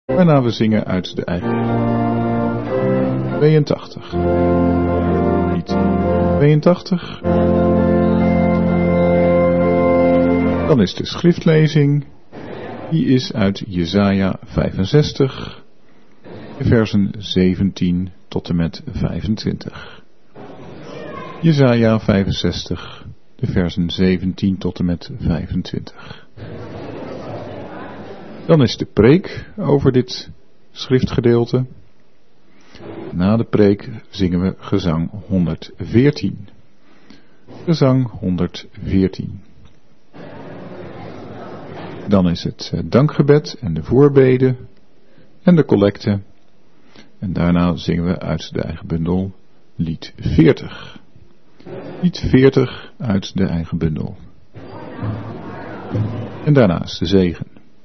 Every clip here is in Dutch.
waarna we zingen uit de eigen 82. Lied 82. Dan is de schriftlezing, die is uit Jesaja 65, de versen 17 tot en met 25. Jesaja 65, de versen 17 tot en met 25. Dan is de preek over dit schriftgedeelte. Na de preek zingen we gezang 114. Gezang 114. Dan is het dankgebed en de voorbeden en de collecte. En daarna zingen we uit de eigen bundel lied 40. Lied 40 uit de eigen bundel. En daarnaast de zegen.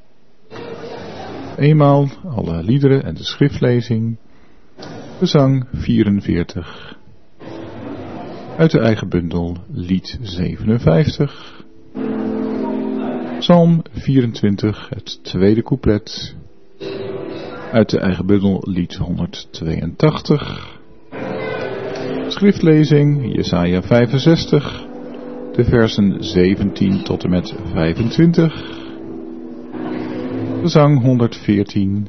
Eenmaal alle liederen en de schriftlezing. Gezang 44. Uit de eigen bundel lied 57. Psalm 24, het tweede couplet. Uit de eigen bundel lied 182. Schriftlezing Jesaja 65, de versen 17 tot en met 25. Gezang 114.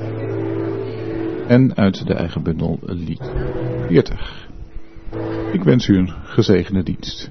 En uit de eigen bundel lied 40. Ik wens u een gezegende dienst.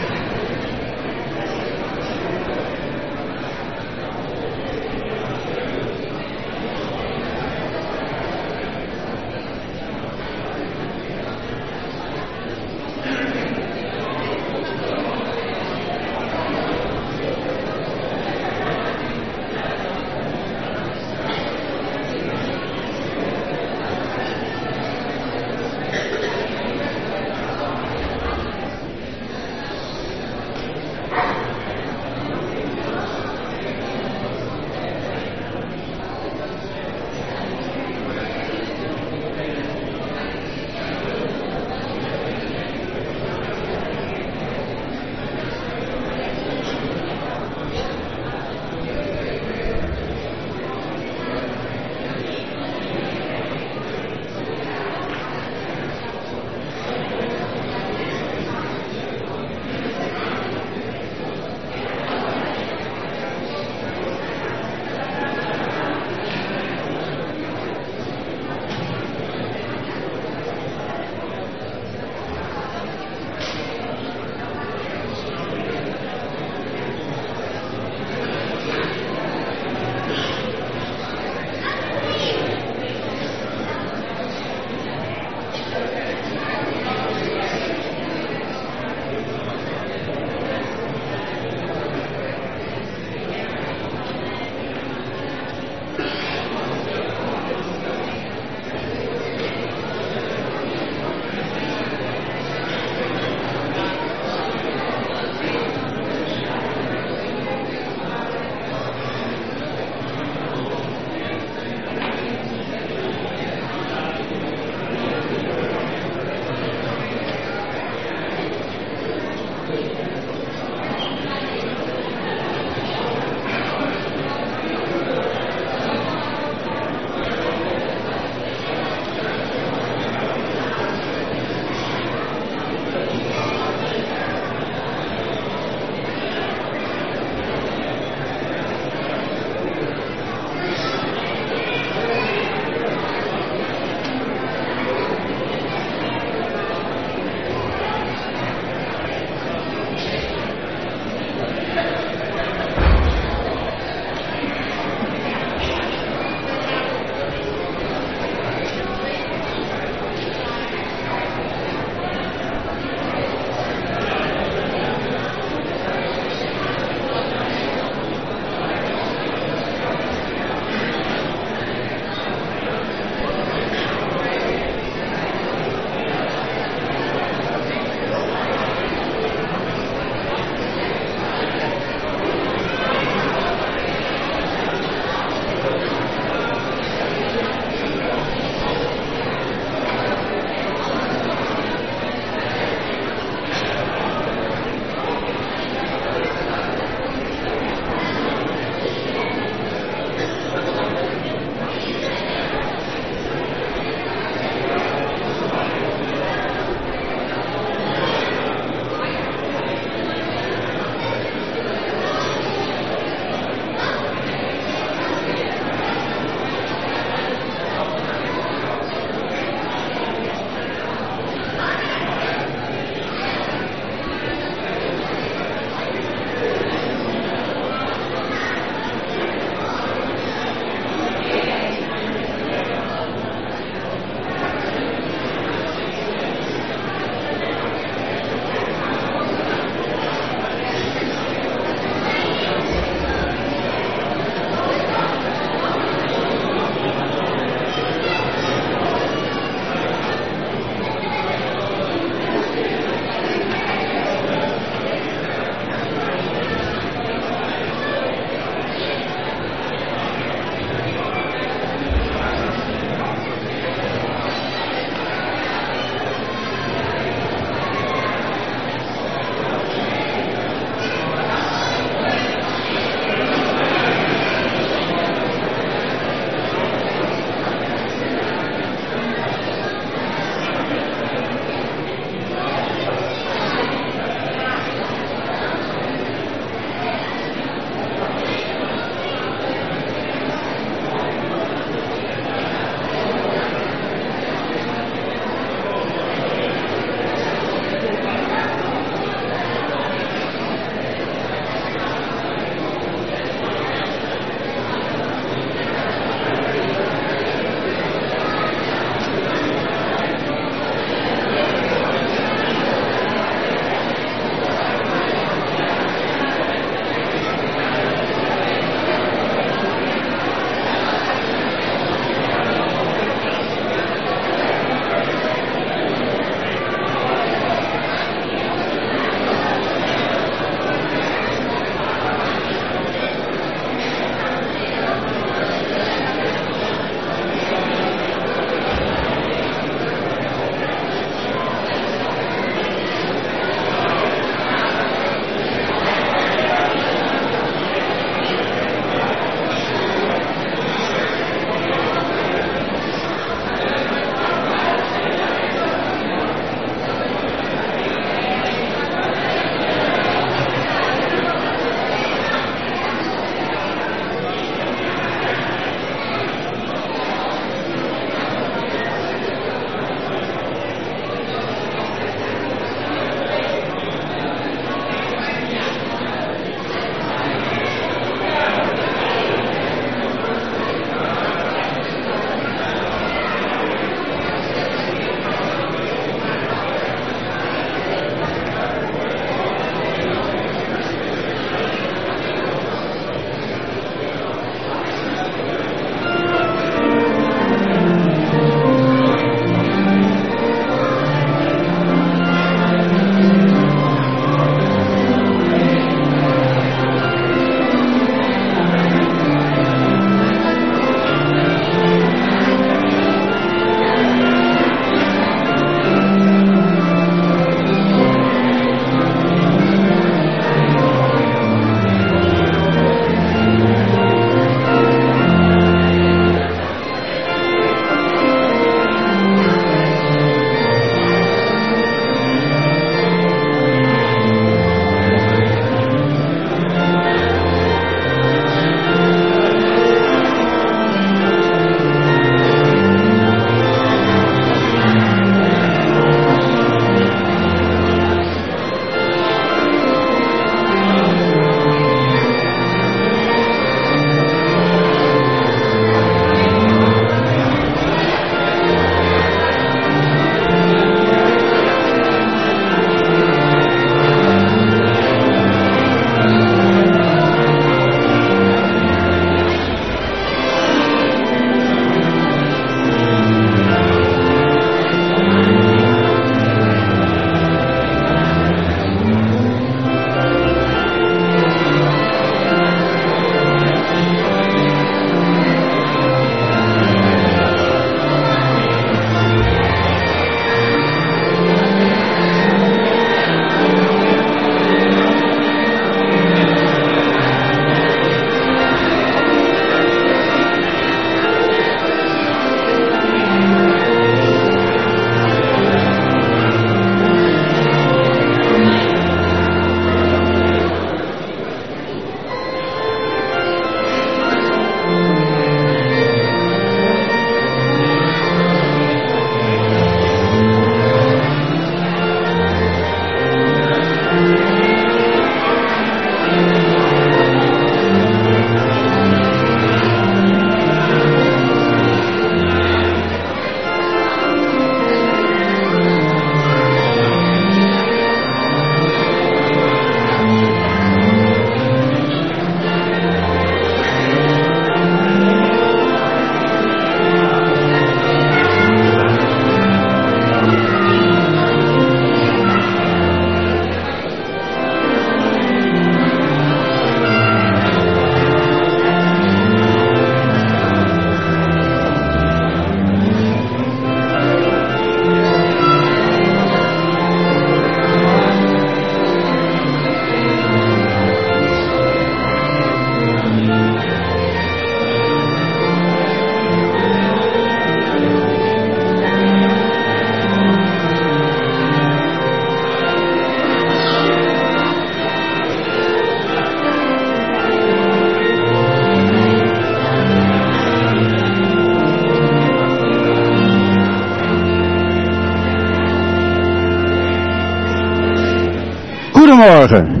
Goedemorgen.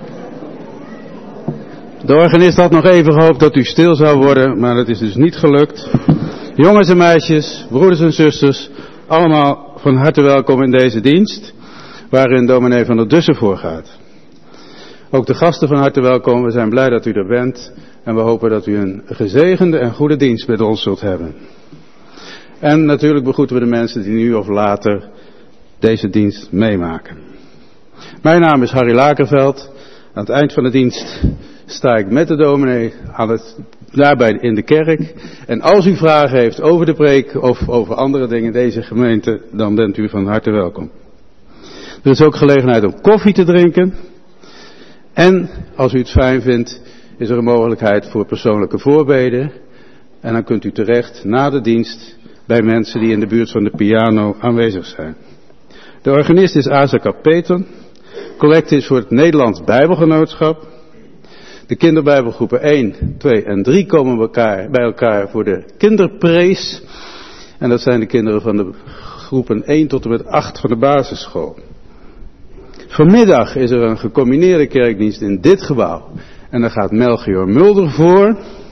De organist had nog even gehoopt dat u stil zou worden, maar dat is dus niet gelukt. Jongens en meisjes, broeders en zusters, allemaal van harte welkom in deze dienst, waarin dominee van der Dussen voorgaat. Ook de gasten van harte welkom, we zijn blij dat u er bent en we hopen dat u een gezegende en goede dienst met ons zult hebben. En natuurlijk begroeten we de mensen die nu of later deze dienst meemaken. Mijn naam is Harry Lakerveld. Aan het eind van de dienst sta ik met de dominee daarbij in de kerk. En als u vragen heeft over de preek of over andere dingen in deze gemeente, dan bent u van harte welkom. Er is ook gelegenheid om koffie te drinken. En als u het fijn vindt, is er een mogelijkheid voor persoonlijke voorbeden. En dan kunt u terecht na de dienst bij mensen die in de buurt van de piano aanwezig zijn. De organist is Asa Kapeton. Collecte is voor het Nederlands Bijbelgenootschap. De kinderbijbelgroepen 1, 2 en 3 komen bij elkaar voor de kinderprees. En dat zijn de kinderen van de groepen 1 tot en met 8 van de basisschool. Vanmiddag is er een gecombineerde kerkdienst in dit gebouw. En daar gaat Melchior Mulder voor.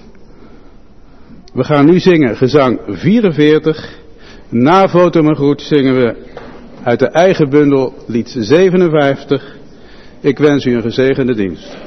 We gaan nu zingen gezang 44. Na Votum en Groet zingen we uit de eigen bundel lied 57. Ik wens u een gezegende dienst.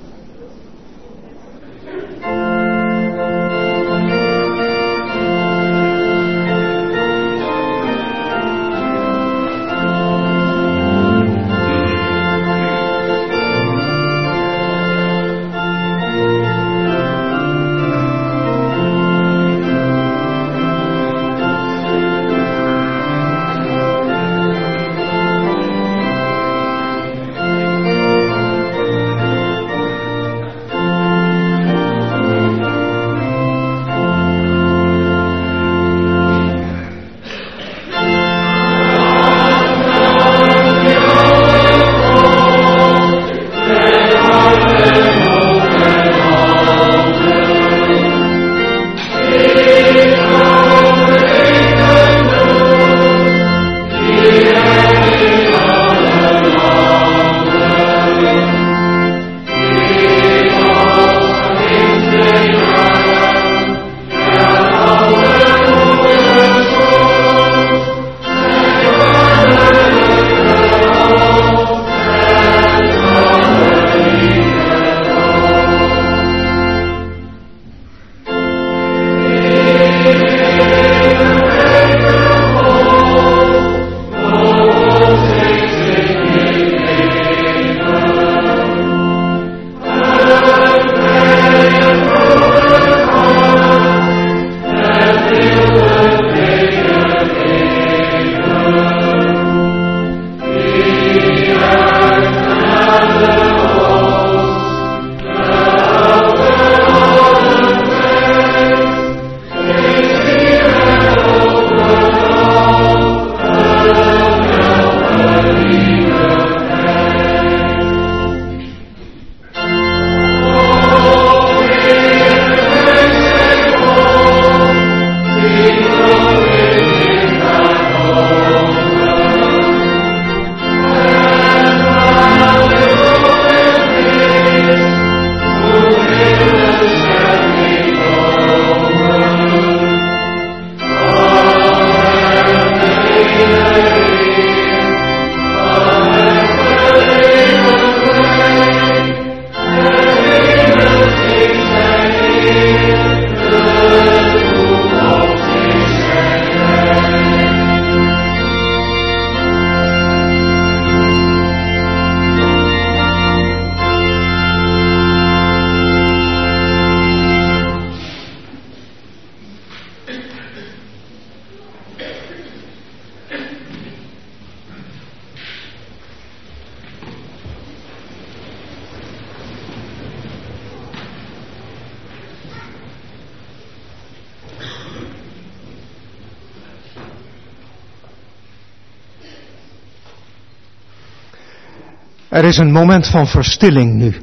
Er is een moment van verstilling nu.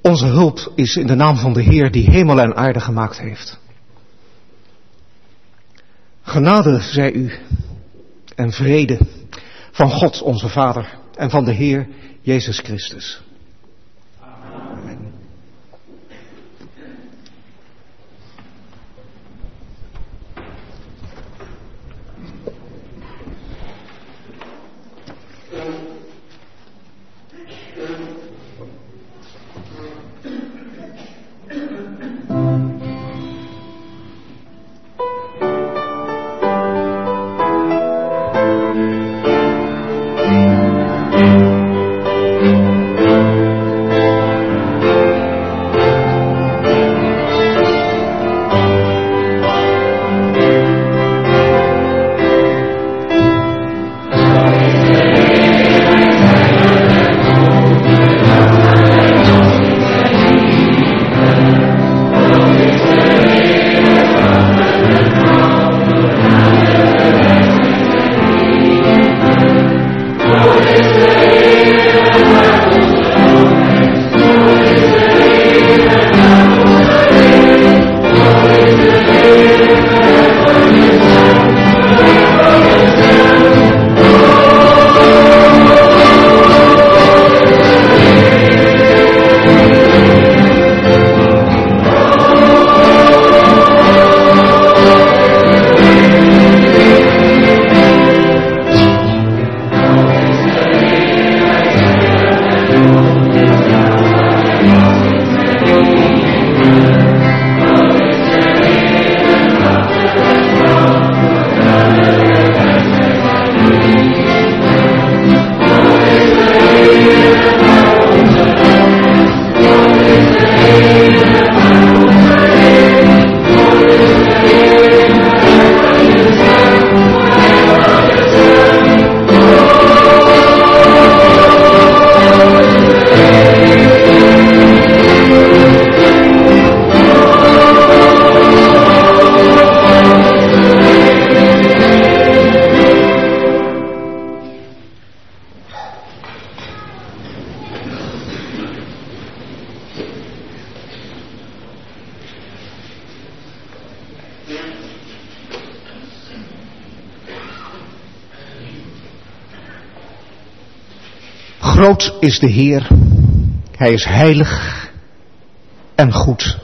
Onze hulp is in de naam van de Heer die hemel en aarde gemaakt heeft. Genade zij u en vrede van God onze Vader en van de Heer Jezus Christus. Amen. Groot is de Heer, Hij is heilig en goed.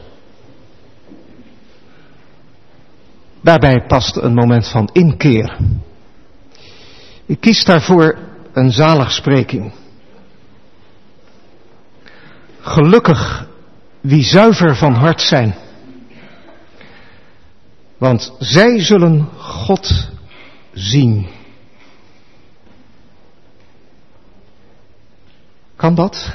Daarbij past een moment van inkeer. Ik kies daarvoor een zaligspreking. Gelukkig wie zuiver van hart zijn, want zij zullen God zien. Kan dat?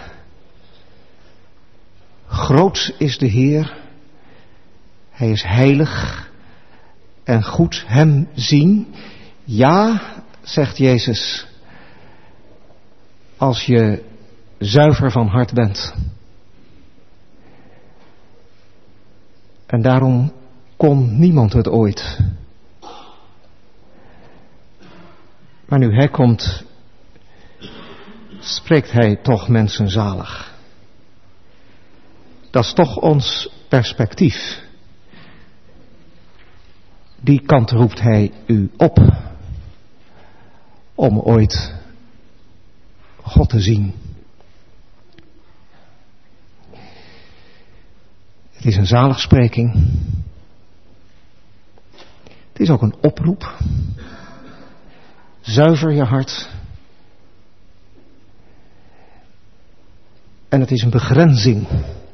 Groot is de Heer, Hij is heilig en goed, Hem zien. Ja, zegt Jezus, als je zuiver van hart bent. En daarom kon niemand het ooit. Maar nu Hij komt, spreekt Hij toch mensen zalig. Dat is toch ons perspectief. Die kant roept Hij u op. Om ooit God te zien. Het is een zaligspreking. Het is ook een oproep. Zuiver je hart. En het is een begrenzing.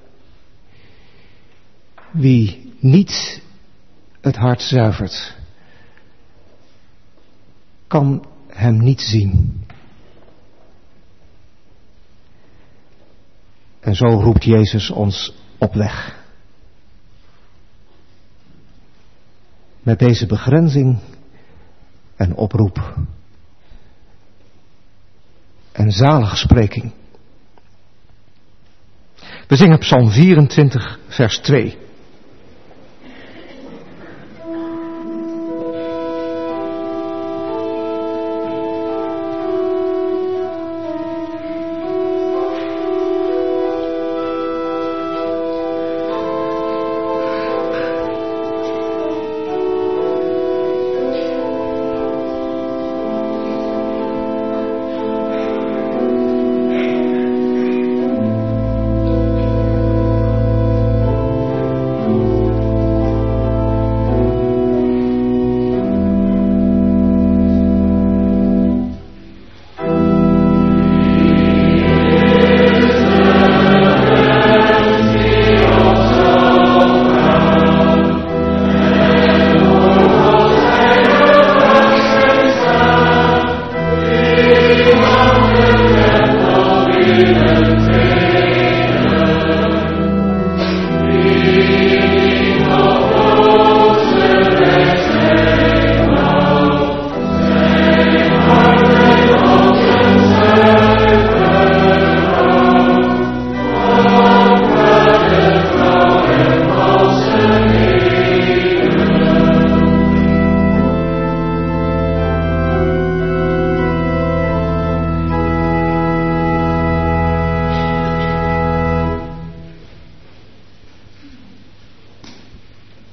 Wie niet het hart zuivert, kan Hem niet zien. En zo roept Jezus ons op weg. Met deze begrenzing en oproep. En zaligspreking. We zingen Psalm 24, vers 2.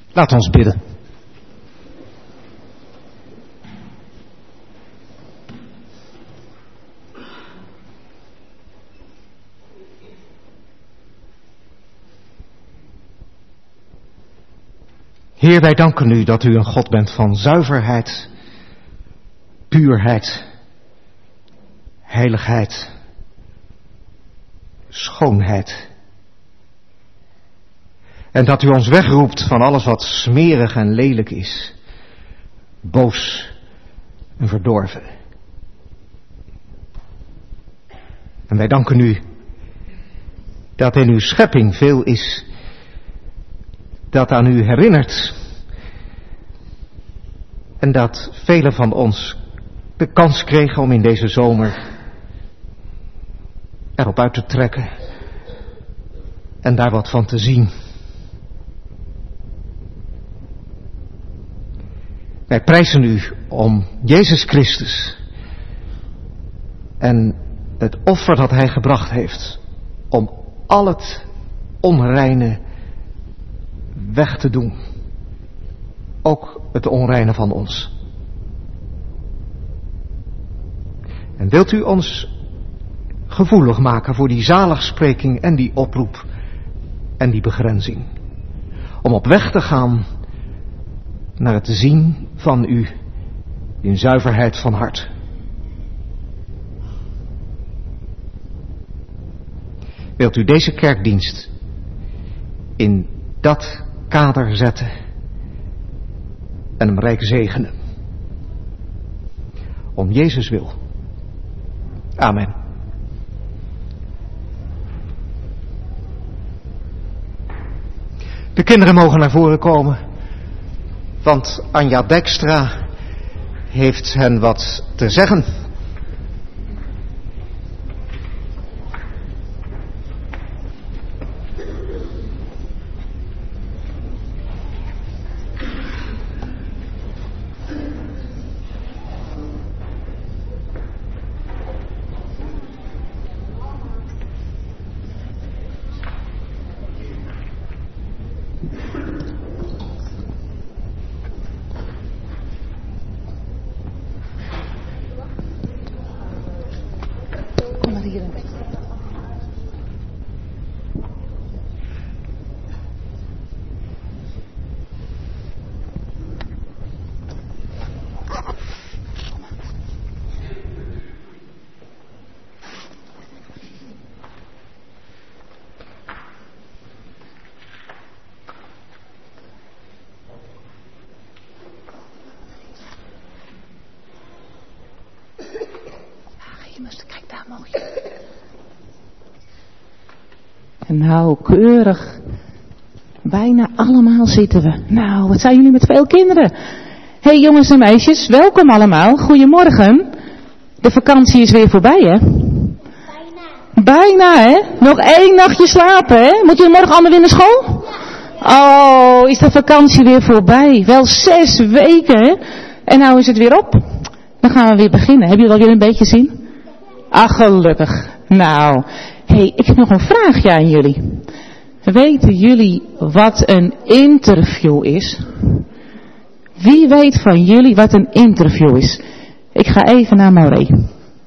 Laat ons bidden. Heer, wij danken u dat u een God bent van zuiverheid, puurheid, heiligheid, schoonheid. En dat u ons wegroept van alles wat smerig en lelijk is, boos en verdorven. En wij danken u dat in uw schepping veel is dat aan u herinnert. En dat velen van ons de kans kregen om in deze zomer erop uit te trekken en daar wat van te zien. Wij prijzen u om Jezus Christus en het offer dat hij gebracht heeft om al het onreine weg te doen. Ook het onreine van ons. En wilt u ons gevoelig maken voor die zaligspreking en die oproep en die begrenzing. Om op weg te gaan naar het zien van u in zuiverheid van hart. Wilt u deze kerkdienst in dat kader zetten en hem rijk zegenen. Om Jezus wil. Amen. De kinderen mogen naar voren komen, want Anja Dijkstra heeft hen wat te zeggen. Kijk, daar mooi. En nou, keurig. Bijna allemaal zitten we. Nou, wat zijn jullie met veel kinderen. Hé jongens en meisjes, welkom allemaal. Goedemorgen. De vakantie is weer voorbij, hè? Bijna, hè? Nog 1 nachtje slapen, hè? Moet jullie morgen allemaal weer naar school? Oh, is de vakantie weer voorbij. Wel 6 weken, hè? En nou is het weer op. Dan gaan we weer beginnen. Hebben jullie alweer een beetje zin? Ach, gelukkig. Nou, hé, ik heb nog een vraagje aan jullie. Weten jullie wat een interview is? Wie weet van jullie wat een interview is? Ik ga even naar Maureen.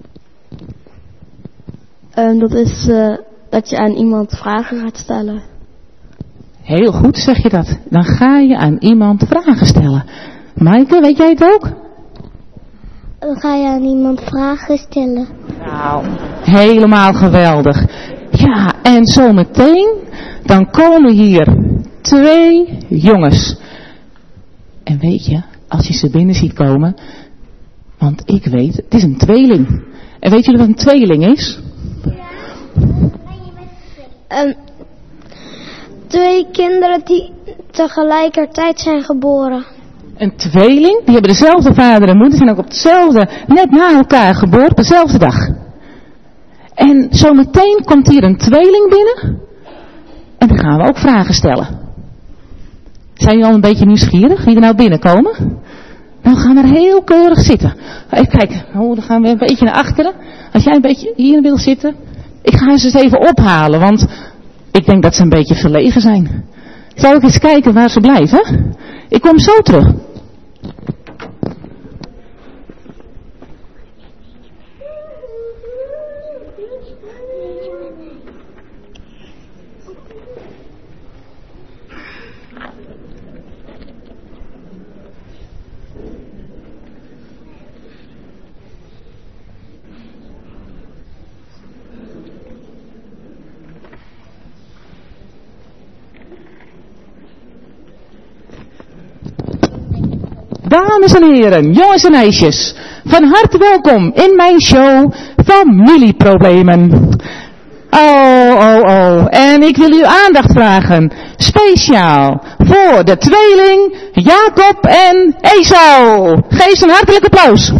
Dat is dat je aan iemand vragen gaat stellen. Heel goed zeg je dat. Dan ga je aan iemand vragen stellen. Maaike, weet jij het ook? Dan ga je aan iemand vragen stellen. Nou, helemaal geweldig. Ja, en zometeen, dan komen hier 2 jongens. En weet je, als je ze binnen ziet komen, want ik weet, het is een tweeling. En weet jullie wat een tweeling is? Ja. 2 kinderen die tegelijkertijd zijn geboren. Een tweeling, die hebben dezelfde vader en moeder, zijn ook op hetzelfde, net na elkaar geboren, op dezelfde dag. En zometeen komt hier een tweeling binnen. En dan gaan we ook vragen stellen. Zijn jullie al een beetje nieuwsgierig? Wie er nou binnenkomen? Dan gaan we er heel keurig zitten. Even kijken, dan gaan we een beetje naar achteren. Als jij een beetje hier wil zitten. Ik ga ze eens even ophalen, want ik denk dat ze een beetje verlegen zijn. Zal ik eens kijken waar ze blijven? Ik kom zo terug. Dames en heren, jongens en meisjes, van harte welkom in mijn show Familieproblemen. Oh, en ik wil uw aandacht vragen, speciaal voor de tweeling Jacob en Esau. Geef ze een hartelijk applaus.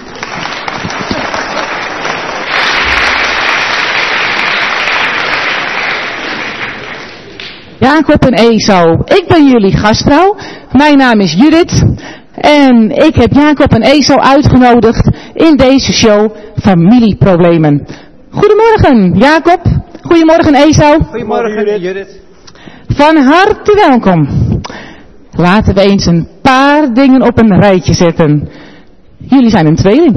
Jacob en Esau, ik ben jullie gastvrouw, mijn naam is Judith. En ik heb Jacob en Esau uitgenodigd in deze show Familieproblemen. Goedemorgen Jacob, goedemorgen Esau. Goedemorgen Judith. Van harte welkom. Laten we eens een paar dingen op een rijtje zetten. Jullie zijn een tweeling.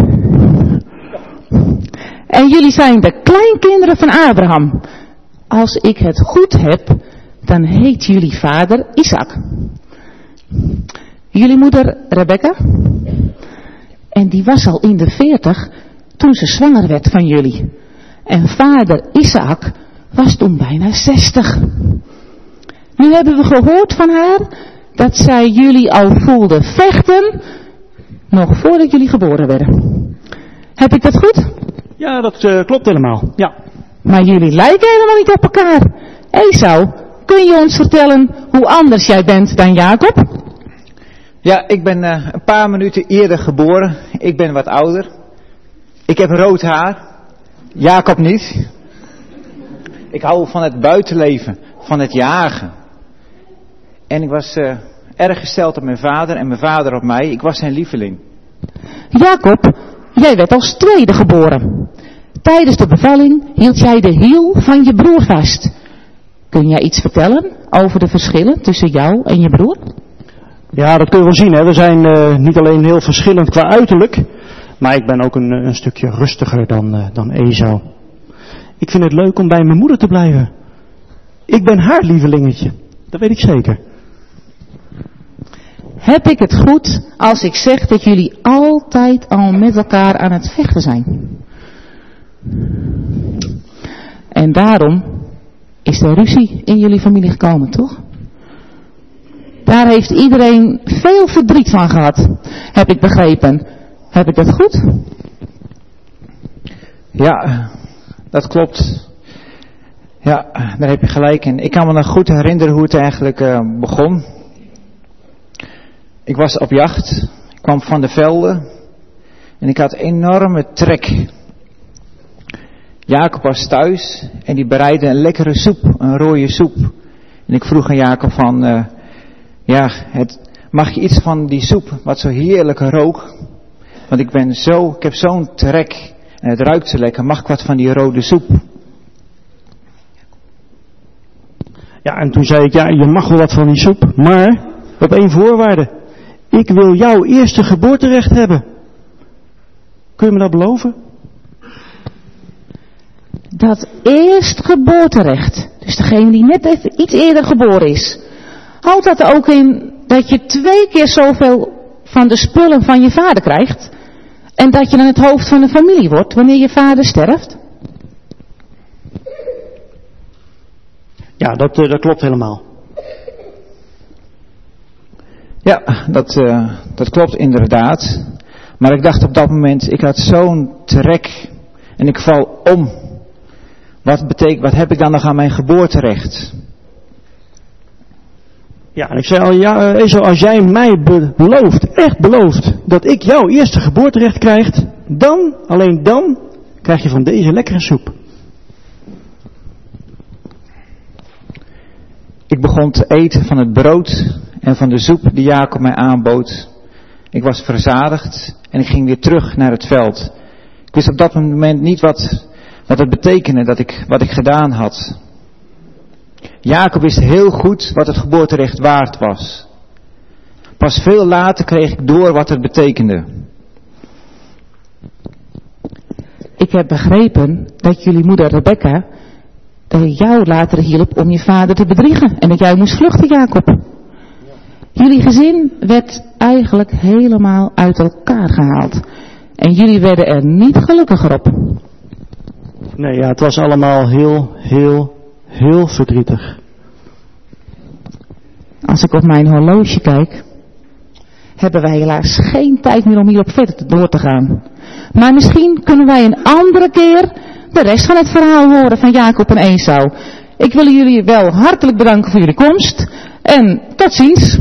En jullie zijn de kleinkinderen van Abraham. Als ik het goed heb, dan heet jullie vader Isaac. Jullie moeder Rebecca. En die was al in de 40 toen ze zwanger werd van jullie. En vader Isaac was toen bijna 60. Nu hebben we gehoord van haar dat zij jullie al voelde vechten nog voordat jullie geboren werden. Heb ik dat goed? Ja, dat klopt helemaal. Ja. Maar jullie lijken helemaal niet op elkaar. Esau, kun je ons vertellen hoe anders jij bent dan Jacob? Ja, ik ben een paar minuten eerder geboren. Ik ben wat ouder. Ik heb rood haar. Jacob niet. Ik hou van het buitenleven, van het jagen. En ik was erg gesteld op mijn vader en mijn vader op mij. Ik was zijn lieveling. Jacob, jij werd als tweede geboren. Tijdens de bevalling hield jij de hiel van je broer vast. Kun jij iets vertellen over de verschillen tussen jou en je broer? Ja, dat kun je wel zien. Hè. We zijn niet alleen heel verschillend qua uiterlijk, maar ik ben ook een stukje rustiger dan Esau. Ik vind het leuk om bij mijn moeder te blijven. Ik ben haar lievelingetje. Dat weet ik zeker. Heb ik het goed als ik zeg dat jullie altijd al met elkaar aan het vechten zijn? En daarom is er ruzie in jullie familie gekomen, toch? Daar heeft iedereen veel verdriet van gehad, heb ik begrepen. Heb ik dat goed? Ja, dat klopt. Ja, daar heb je gelijk in. Ik kan me nog goed herinneren hoe het eigenlijk begon. Ik was op jacht. Ik kwam van de velden. En ik had enorme trek. Jacob was thuis. En die bereidde een lekkere soep. Een rode soep. En ik vroeg aan Jacob van... mag je iets van die soep wat zo heerlijk rook? Want ik heb zo'n trek. En het ruikt zo lekker. Mag ik wat van die rode soep? Ja, en toen zei ik, ja, je mag wel wat van die soep, maar op één voorwaarde. Ik wil jouw eerste geboorterecht hebben. Kun je me dat beloven? Dat eerstgeboorterecht, dus degene die net even iets eerder geboren is, houdt dat er ook in dat je 2 keer zoveel van de spullen van je vader krijgt en dat je dan het hoofd van de familie wordt wanneer je vader sterft? Ja, dat klopt helemaal. Ja, dat klopt inderdaad. Maar ik dacht op dat moment, ik had zo'n trek en ik val om. Wat heb ik dan nog aan mijn geboorterecht? Ja, en ik zei al, ja, Esau, als jij mij belooft, echt belooft, dat ik jouw eerste geboorterecht krijg, dan, alleen dan, krijg je van deze lekkere soep. Ik begon te eten van het brood en van de soep die Jacob mij aanbood. Ik was verzadigd en ik ging weer terug naar het veld. Ik wist op dat moment niet wat het betekende wat ik gedaan had. Jacob wist heel goed wat het geboorterecht waard was. Pas veel later kreeg ik door wat het betekende. Ik heb begrepen dat jullie moeder Rebecca, dat jou later hielp om je vader te bedriegen. En dat jij moest vluchten, Jacob. Jullie gezin werd eigenlijk helemaal uit elkaar gehaald. En jullie werden er niet gelukkiger op. Nee, ja, het was allemaal heel verdrietig. Als ik op mijn horloge kijk, hebben wij helaas geen tijd meer om hierop verder door te gaan. Maar misschien kunnen wij een andere keer de rest van het verhaal horen van Jacob en Esau. Ik wil jullie wel hartelijk bedanken voor jullie komst. En tot ziens.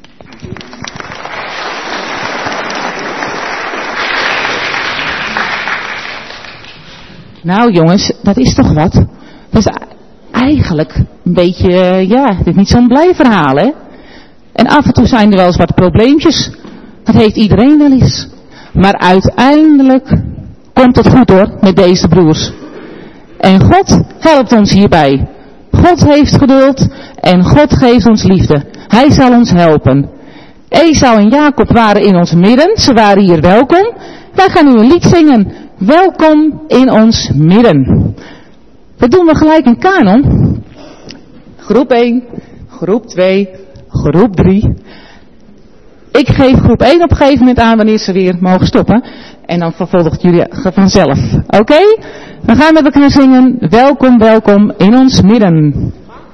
Nou jongens, dat is toch wat? Dat is eigenlijk een beetje, dit is niet zo'n blij verhaal, hè? En af en toe zijn er wel eens wat probleempjes. Dat heeft iedereen wel eens. Maar uiteindelijk komt het goed hoor, met deze broers. En God helpt ons hierbij. God heeft geduld en God geeft ons liefde. Hij zal ons helpen. Esau en Jacob waren in ons midden. Ze waren hier welkom. Wij gaan nu een lied zingen. Welkom in ons midden. Dat doen we gelijk een kanon. Groep 1, groep 2, groep 3. Ik geef groep 1 op een gegeven moment aan wanneer ze weer mogen stoppen. En dan vervolgt jullie vanzelf. Oké? We gaan met elkaar zingen. Welkom, welkom in ons midden.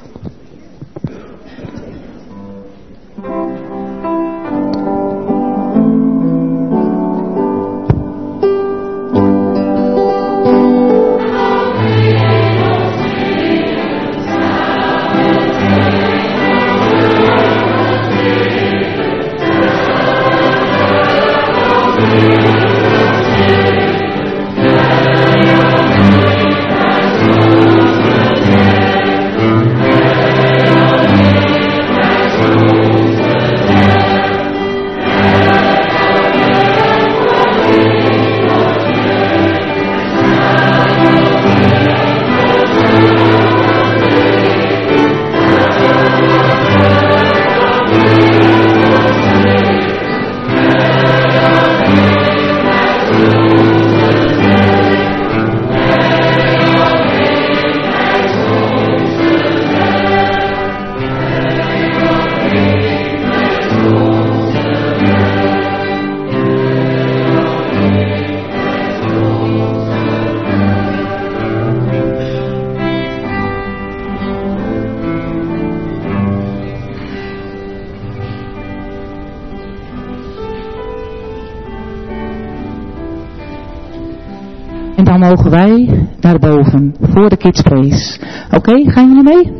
En dan mogen wij naar boven voor de Kids Praise. Oké, gaan jullie mee?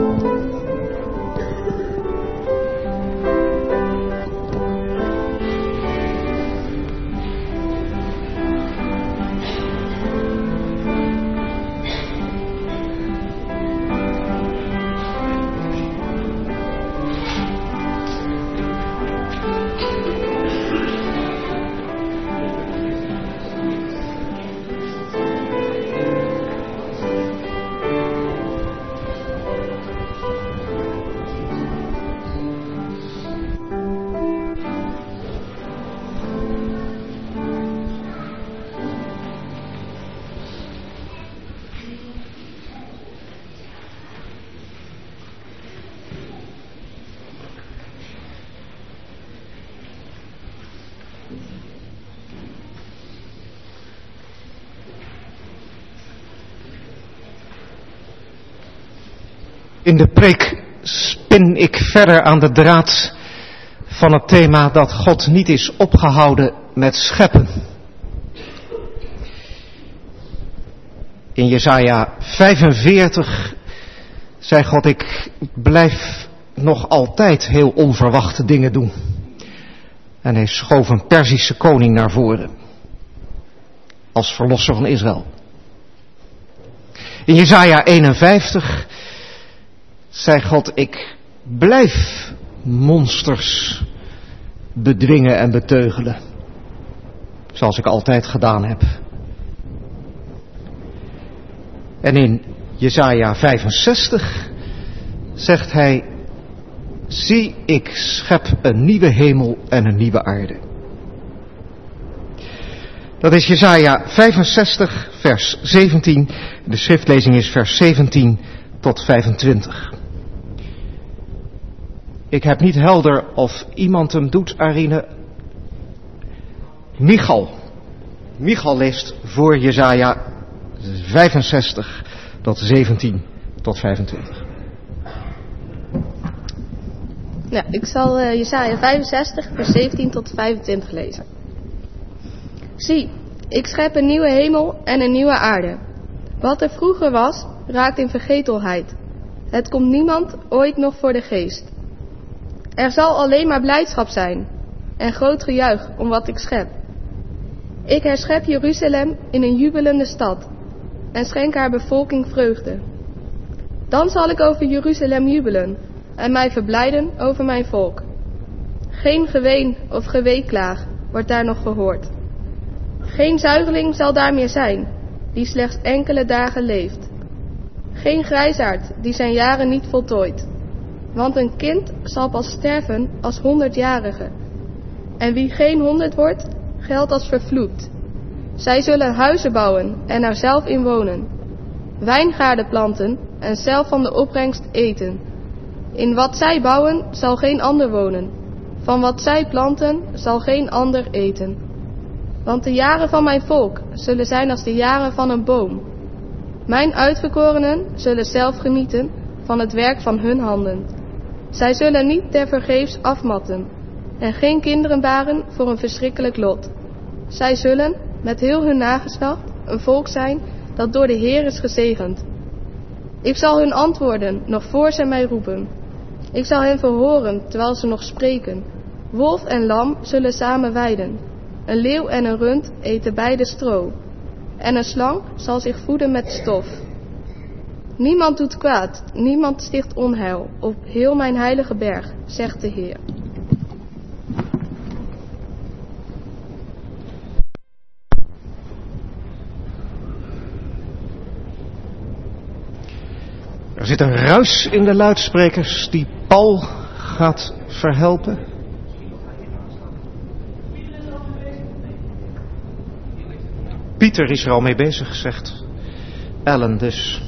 In de preek spin ik verder aan de draad van het thema dat God niet is opgehouden met scheppen. In Jesaja 45 zei God, ik blijf nog altijd heel onverwachte dingen doen. En hij schoof een Perzische koning naar voren als verlosser van Israël. In Jesaja 51 zei God, ik blijf monsters bedwingen en beteugelen. Zoals ik altijd gedaan heb. En in Jesaja 65 zegt hij: zie, ik schep een nieuwe hemel en een nieuwe aarde. Dat is Jesaja 65, vers 17. De schriftlezing is vers 17 tot 25. Ik heb niet helder of iemand hem doet, Arine. Michal leest voor Jesaja 65 tot 17 tot 25. Ja, ik zal Jesaja 65, vers 17 tot 25 lezen. Zie, ik schep een nieuwe hemel en een nieuwe aarde. Wat er vroeger was, raakt in vergetelheid. Het komt niemand ooit nog voor de geest. Er zal alleen maar blijdschap zijn en groot gejuich om wat ik schep. Ik herschep Jeruzalem in een jubelende stad en schenk haar bevolking vreugde. Dan zal ik over Jeruzalem jubelen en mij verblijden over mijn volk. Geen geween of geweeklaag wordt daar nog gehoord. Geen zuigeling zal daar meer zijn, die slechts enkele dagen leeft. Geen grijsaard die zijn jaren niet voltooit. Want een kind zal pas sterven als 100-jarige. En wie geen 100 wordt, geldt als vervloekt. Zij zullen huizen bouwen en er zelf in wonen. Wijngaarden planten en zelf van de opbrengst eten. In wat zij bouwen zal geen ander wonen. Van wat zij planten zal geen ander eten. Want de jaren van mijn volk zullen zijn als de jaren van een boom. Mijn uitverkorenen zullen zelf genieten van het werk van hun handen. Zij zullen niet tevergeefs afmatten en geen kinderen baren voor een verschrikkelijk lot. Zij zullen met heel hun nageslacht een volk zijn dat door de Heer is gezegend. Ik zal hun antwoorden nog voor zij mij roepen. Ik zal hen verhoren terwijl ze nog spreken. Wolf en lam zullen samen weiden. Een leeuw en een rund eten beide stro. En een slang zal zich voeden met stof. Niemand doet kwaad, niemand sticht onheil op heel mijn heilige berg, zegt de Heer. Er zit een ruis in de luidsprekers die Paul gaat verhelpen. Pieter is er al mee bezig, zegt Ellen dus.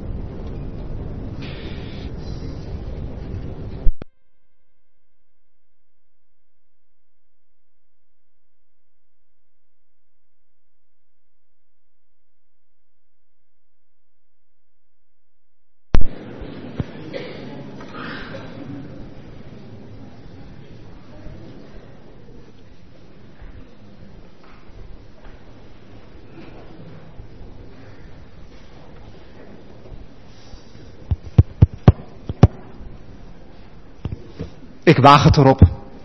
Ik waag het erop.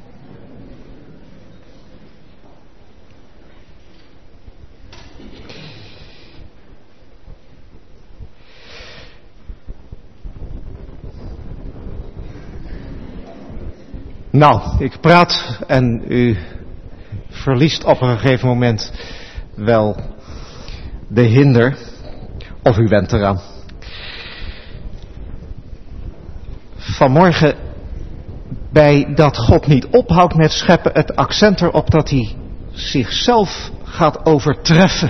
Nou, ik praat en u verliest op een gegeven moment wel de hinder, of u went eraan. Vanmorgen, bij dat God niet ophoudt met scheppen, het accent erop dat hij zichzelf gaat overtreffen.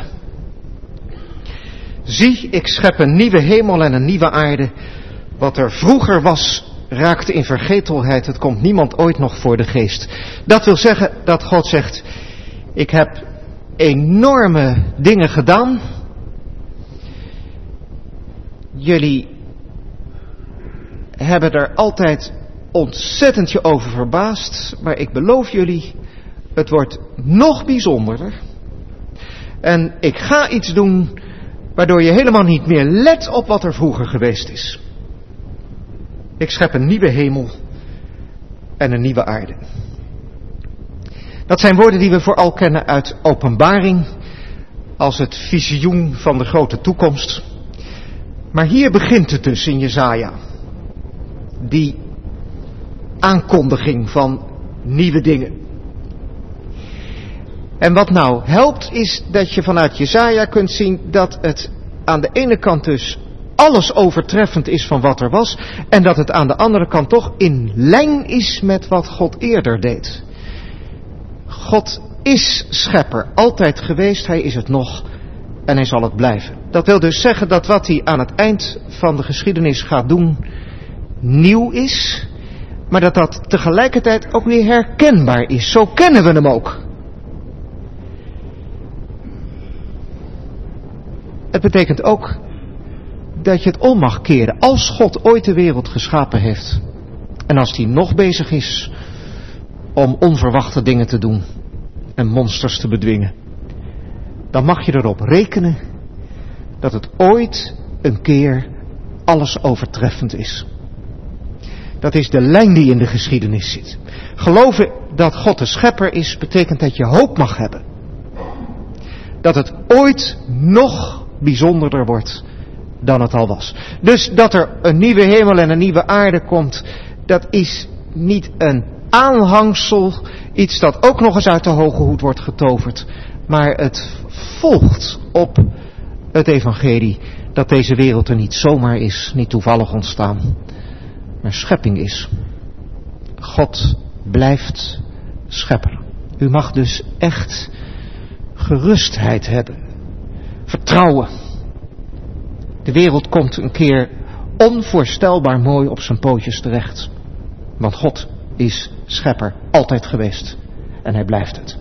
Zie, ik schep een nieuwe hemel en een nieuwe aarde. Wat er vroeger was, raakte in vergetelheid. Het komt niemand ooit nog voor de geest. Dat wil zeggen dat God zegt, ik heb enorme dingen gedaan. Jullie hebben er altijd ontzettend je over verbaasd, maar ik beloof jullie, het wordt nog bijzonderder. En ik ga iets doen waardoor je helemaal niet meer let op wat er vroeger geweest is. Ik schep een nieuwe hemel en een nieuwe aarde. Dat zijn woorden die we vooral kennen uit Openbaring, als het visioen van de grote toekomst. Maar hier begint het dus in Jesaja. Die aankondiging van nieuwe dingen. En wat nou helpt is dat je vanuit Jesaja kunt zien dat het aan de ene kant dus alles overtreffend is van wat er was en dat het aan de andere kant toch in lijn is met wat God eerder deed. God is schepper, altijd geweest, hij is het nog en hij zal het blijven. Dat wil dus zeggen dat wat hij aan het eind van de geschiedenis gaat doen nieuw is, maar dat dat tegelijkertijd ook weer herkenbaar is. Zo kennen we hem ook. Het betekent ook dat je het om mag keren. Als God ooit de wereld geschapen heeft en als hij nog bezig is om onverwachte dingen te doen en monsters te bedwingen, dan mag je erop rekenen dat het ooit een keer alles overtreffend is. Dat is de lijn die in de geschiedenis zit. Geloven dat God de schepper is, betekent dat je hoop mag hebben. Dat het ooit nog bijzonderder wordt dan het al was. Dus dat er een nieuwe hemel en een nieuwe aarde komt, dat is niet een aanhangsel, iets dat ook nog eens uit de hoge hoed wordt getoverd. Maar het volgt op het evangelie dat deze wereld er niet zomaar is, niet toevallig ontstaan, maar schepping is. God blijft schepper. U mag dus echt gerustheid hebben. Vertrouwen. De wereld komt een keer onvoorstelbaar mooi op zijn pootjes terecht. Want God is schepper, altijd geweest. En hij blijft het.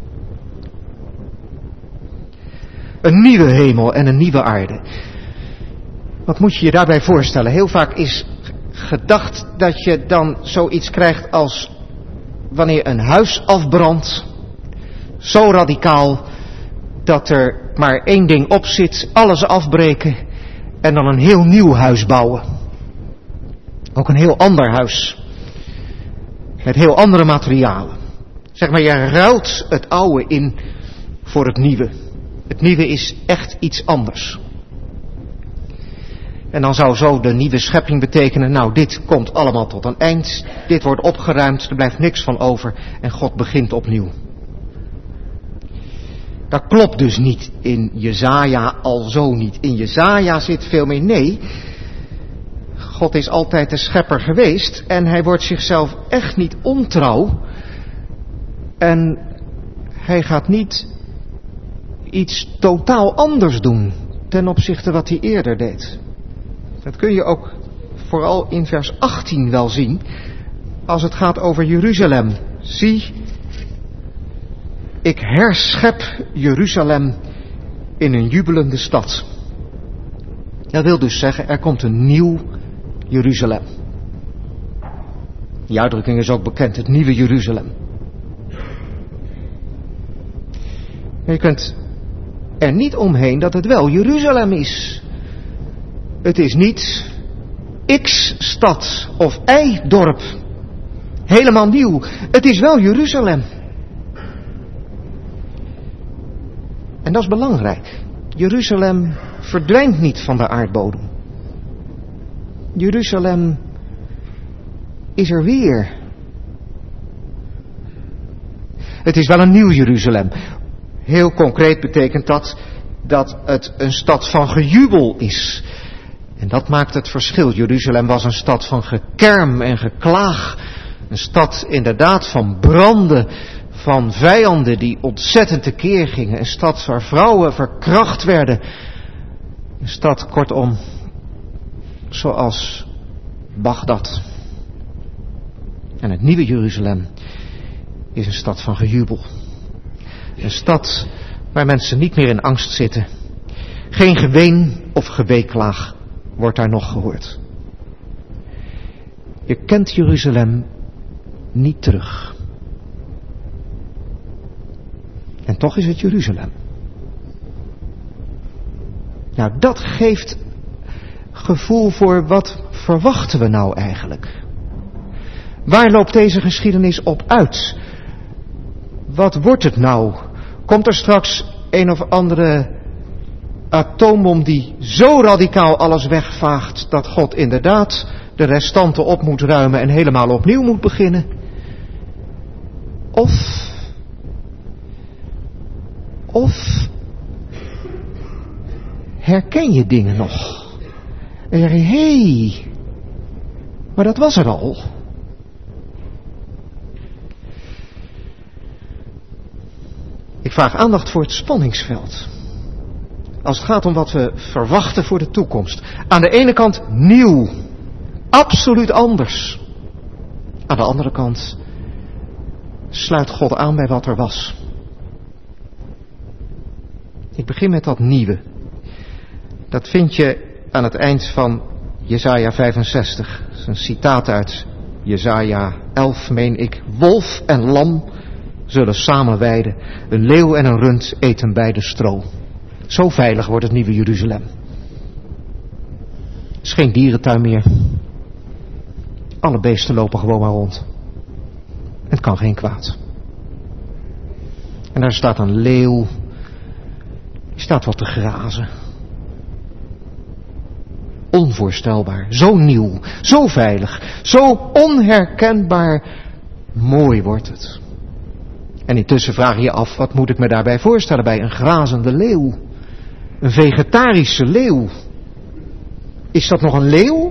Een nieuwe hemel en een nieuwe aarde. Wat moet je je daarbij voorstellen? Heel vaak is gedacht dat je dan zoiets krijgt als wanneer een huis afbrandt. Zo radicaal dat er maar één ding op zit, alles afbreken en dan een heel nieuw huis bouwen. Ook een heel ander huis. Met heel andere materialen. Zeg maar, je ruilt het oude in voor het nieuwe. Het nieuwe is echt iets anders. En dan zou zo de nieuwe schepping betekenen, nou, dit komt allemaal tot een eind. Dit wordt opgeruimd, er blijft niks van over en God begint opnieuw. Dat klopt dus niet in Jesaja, al zo niet. In Jesaja zit veel meer, nee. God is altijd de schepper geweest en hij wordt zichzelf echt niet ontrouw. En hij gaat niet iets totaal anders doen ten opzichte wat hij eerder deed. Dat kun je ook vooral in vers 18 wel zien, als het gaat over Jeruzalem. Zie, ik herschep Jeruzalem in een jubelende stad. Dat wil dus zeggen, er komt een nieuw Jeruzalem. Die uitdrukking is ook bekend, het nieuwe Jeruzalem. Maar je kunt er niet omheen dat het wel Jeruzalem is. Het is niet X-stad of Y-dorp. Helemaal nieuw. Het is wel Jeruzalem. En dat is belangrijk. Jeruzalem verdwijnt niet van de aardbodem. Jeruzalem is er weer. Het is wel een nieuw Jeruzalem. Heel concreet betekent dat het een stad van gejubel is. En dat maakt het verschil. Jeruzalem was een stad van gekerm en geklaag. Een stad inderdaad van branden, van vijanden die ontzettend tekeer gingen. Een stad waar vrouwen verkracht werden. Een stad, kortom, zoals Bagdad. En het nieuwe Jeruzalem is een stad van gejubel. Een stad waar mensen niet meer in angst zitten. Geen geween of geweeklaag wordt daar nog gehoord. Je kent Jeruzalem niet terug. En toch is het Jeruzalem. Nou, dat geeft gevoel voor wat verwachten we nou eigenlijk? Waar loopt deze geschiedenis op uit? Wat wordt het nou? Komt er straks een of andere atoombom die zo radicaal alles wegvaagt dat God inderdaad de restanten op moet ruimen en helemaal opnieuw moet beginnen? Of herken je dingen nog? En zeg je, hé, maar dat was er al. Ik vraag aandacht voor het spanningsveld. Als het gaat om wat we verwachten voor de toekomst. Aan de ene kant nieuw. Absoluut anders. Aan de andere kant sluit God aan bij wat er was. Ik begin met dat nieuwe. Dat vind je aan het eind van Jesaja 65. Dat is een citaat uit Jesaja 11, meen ik. Wolf en lam zullen samen weiden. Een leeuw en een rund eten beide stro. Zo veilig wordt het nieuwe Jeruzalem. Het is geen dierentuin meer. Alle beesten lopen gewoon maar rond. Het kan geen kwaad. En daar staat een leeuw. Die staat wat te grazen. Onvoorstelbaar. Zo nieuw. Zo veilig. Zo onherkenbaar mooi wordt het. En intussen vraag je je af, wat moet ik me daarbij voorstellen bij een grazende leeuw? Een vegetarische leeuw. Is dat nog een leeuw?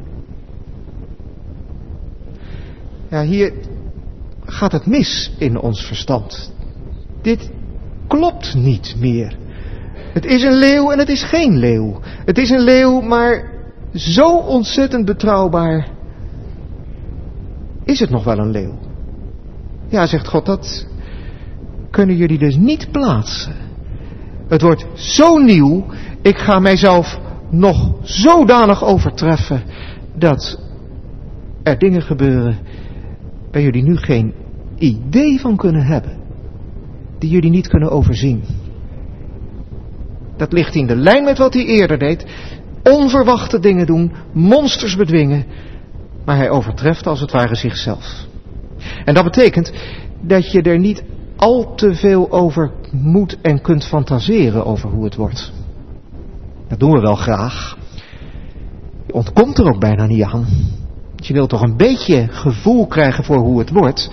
Ja, hier gaat het mis in ons verstand. Dit klopt niet meer. Het is een leeuw en het is geen leeuw. Het is een leeuw, maar zo ontzettend betrouwbaar. Is het nog wel een leeuw? Ja, zegt God, dat kunnen jullie dus niet plaatsen. Het wordt zo nieuw, ik ga mijzelf nog zodanig overtreffen dat er dingen gebeuren waar jullie nu geen idee van kunnen hebben. Die jullie niet kunnen overzien. Dat ligt in de lijn met wat hij eerder deed. Onverwachte dingen doen, monsters bedwingen. Maar hij overtreft als het ware zichzelf. En dat betekent dat je er niet al te veel over moet en kunt fantaseren over hoe het wordt. Dat doen we wel graag. Je ontkomt er ook bijna niet aan. Je wilt toch een beetje gevoel krijgen voor hoe het wordt.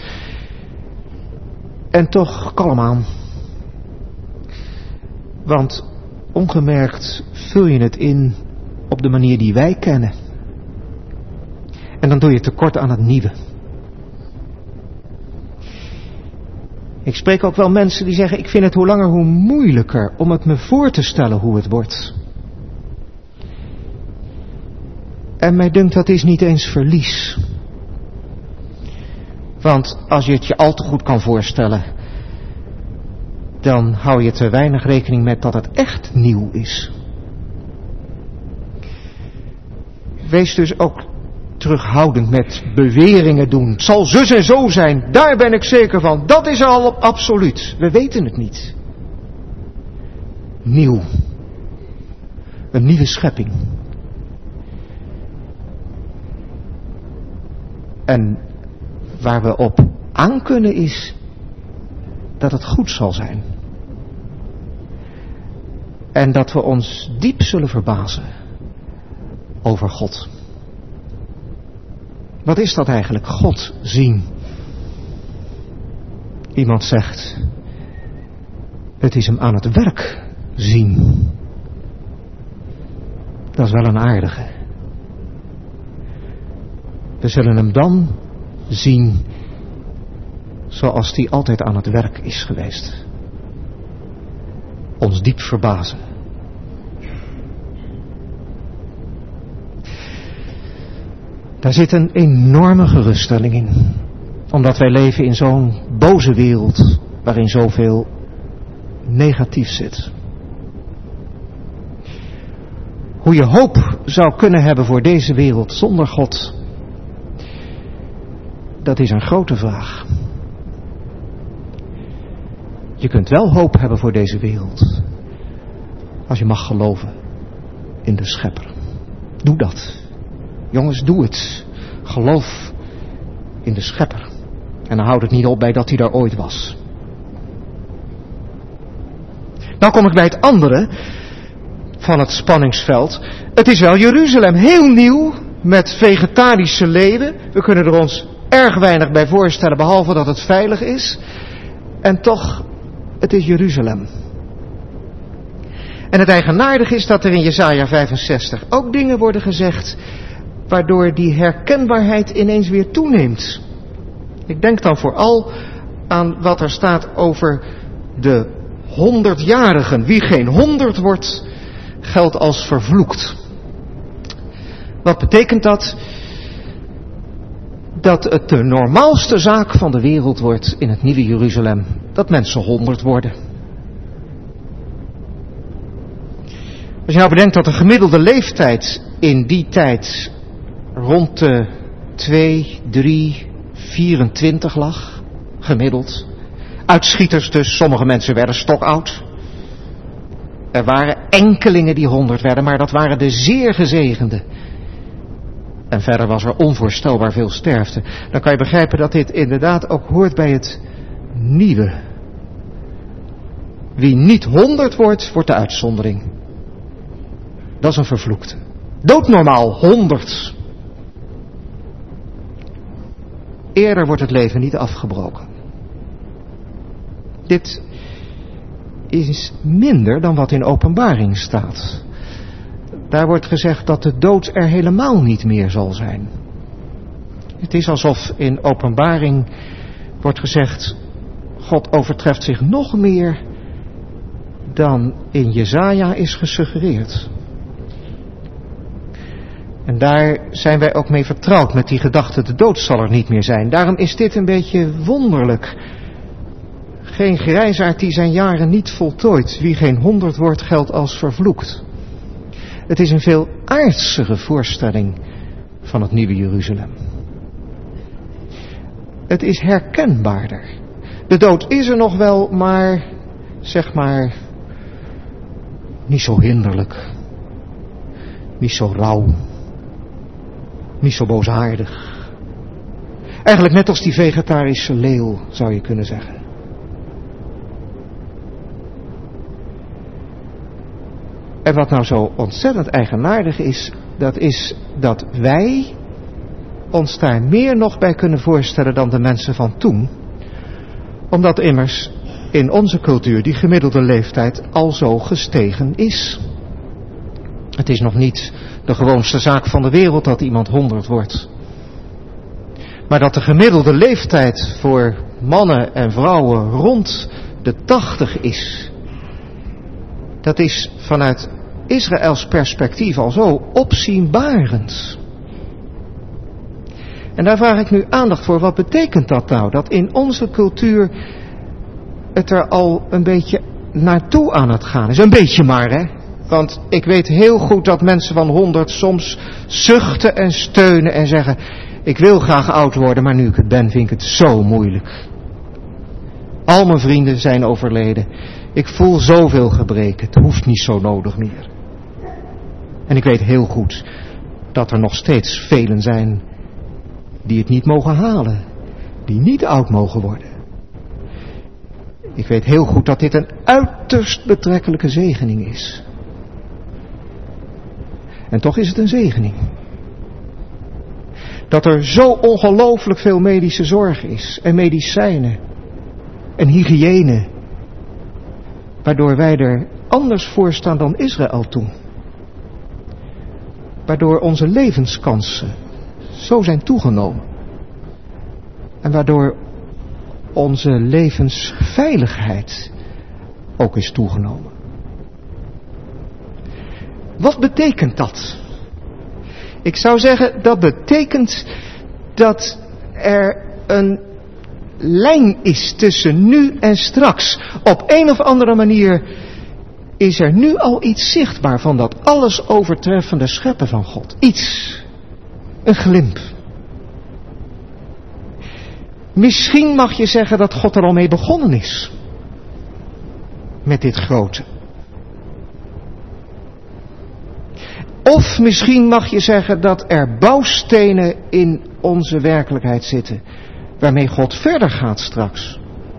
En toch kalm aan. Want ongemerkt vul je het in op de manier die wij kennen. En dan doe je tekort aan het nieuwe. Ik spreek ook wel mensen die zeggen, ik vind het hoe langer hoe moeilijker om het me voor te stellen hoe het wordt. En mij dunkt dat is niet eens verlies. Want als je het je al te goed kan voorstellen, dan hou je te weinig rekening met dat het echt nieuw is. Wees dus ook terughoudend met beweringen doen. Het zal zus en zo zijn, daar ben ik zeker van. Dat is al absoluut. We weten het niet. Nieuw. Een nieuwe schepping. En waar we op aan kunnen is dat het goed zal zijn. En dat we ons diep zullen verbazen over God. Wat is dat eigenlijk? God zien. Iemand zegt, het is hem aan het werk zien. Dat is wel een aardige. We zullen hem dan zien zoals hij altijd aan het werk is geweest. Ons diep verbazen. Daar zit een enorme geruststelling in. Omdat wij leven in zo'n boze wereld waarin zoveel negatief zit. Hoe je hoop zou kunnen hebben voor deze wereld zonder God, dat is een grote vraag. Je kunt wel hoop hebben voor deze wereld als je mag geloven in de Schepper. Doe dat. Jongens, doe het. Geloof in de Schepper. En dan houdt het niet op bij dat hij daar ooit was. Dan kom ik bij het andere van het spanningsveld. Het is wel Jeruzalem, heel nieuw, met vegetarische leeuwen. We kunnen er ons erg weinig bij voorstellen, behalve dat het veilig is. En toch, het is Jeruzalem. En het eigenaardige is dat er in Jesaja 65 ook dingen worden gezegd waardoor die herkenbaarheid ineens weer toeneemt. Ik denk dan vooral aan wat er staat over de 100-jarigen. Wie geen 100 wordt, geldt als vervloekt. Wat betekent dat? Dat het de normaalste zaak van de wereld wordt in het nieuwe Jeruzalem. Dat mensen 100 worden. Als je nou bedenkt dat de gemiddelde leeftijd in die tijd rond de 2, 3, 24 lag, gemiddeld. Uitschieters dus, sommige mensen werden stokoud. Er waren enkelingen die 100 werden, maar dat waren de zeer gezegenden. En verder was er onvoorstelbaar veel sterfte. Dan kan je begrijpen dat dit inderdaad ook hoort bij het nieuwe. Wie niet 100 wordt, wordt de uitzondering. Dat is een vervloekte. Doodnormaal 100. Eerder wordt het leven niet afgebroken. Dit is minder dan wat in Openbaring staat. Daar wordt gezegd dat de dood er helemaal niet meer zal zijn. Het is alsof in Openbaring wordt gezegd, God overtreft zich nog meer dan in Jesaja is gesuggereerd. En daar zijn wij ook mee vertrouwd met die gedachte, de dood zal er niet meer zijn. Daarom is dit een beetje wonderlijk. Geen grijsaard die zijn jaren niet voltooit. Wie geen 100 wordt, geldt als vervloekt. Het is een veel aardsere voorstelling van het nieuwe Jeruzalem. Het is herkenbaarder. De dood is er nog wel, maar, zeg maar, niet zo hinderlijk. Niet zo rauw. Niet zo boosaardig. Eigenlijk net als die vegetarische leeuw, zou je kunnen zeggen. En wat nou zo ontzettend eigenaardig is dat wij ons daar meer nog bij kunnen voorstellen dan de mensen van toen. Omdat immers in onze cultuur die gemiddelde leeftijd al zo gestegen is. Het is nog niet de gewoonste zaak van de wereld dat iemand 100 wordt. Maar dat de gemiddelde leeftijd voor mannen en vrouwen rond de 80 is. Dat is vanuit Israëls perspectief al zo opzienbarend. En daar vraag ik nu aandacht voor. Wat betekent dat nou? Dat in onze cultuur het er al een beetje naartoe aan het gaan is. Een beetje maar, hè. Want ik weet heel goed dat mensen van 100 soms zuchten en steunen en zeggen, ik wil graag oud worden, maar nu ik het ben, vind ik het zo moeilijk. Al mijn vrienden zijn overleden. Ik voel zoveel gebreken, het hoeft niet zo nodig meer. En ik weet heel goed dat er nog steeds velen zijn die het niet mogen halen, die niet oud mogen worden. Ik weet heel goed dat dit een uiterst betrekkelijke zegening is. En toch is het een zegening. Dat er zo ongelooflijk veel medische zorg is en medicijnen en hygiëne, waardoor wij er anders voor staan dan Israël toen. Waardoor onze levenskansen zo zijn toegenomen. En waardoor onze levensveiligheid ook is toegenomen. Wat betekent dat? Ik zou zeggen, dat betekent dat er een lijn is tussen nu en straks. Op een of andere manier is er nu al iets zichtbaar van dat alles overtreffende scheppen van God. Iets. Een glimp. Misschien mag je zeggen dat God er al mee begonnen is. Met dit grote. Of misschien mag je zeggen dat er bouwstenen in onze werkelijkheid zitten, waarmee God verder gaat straks.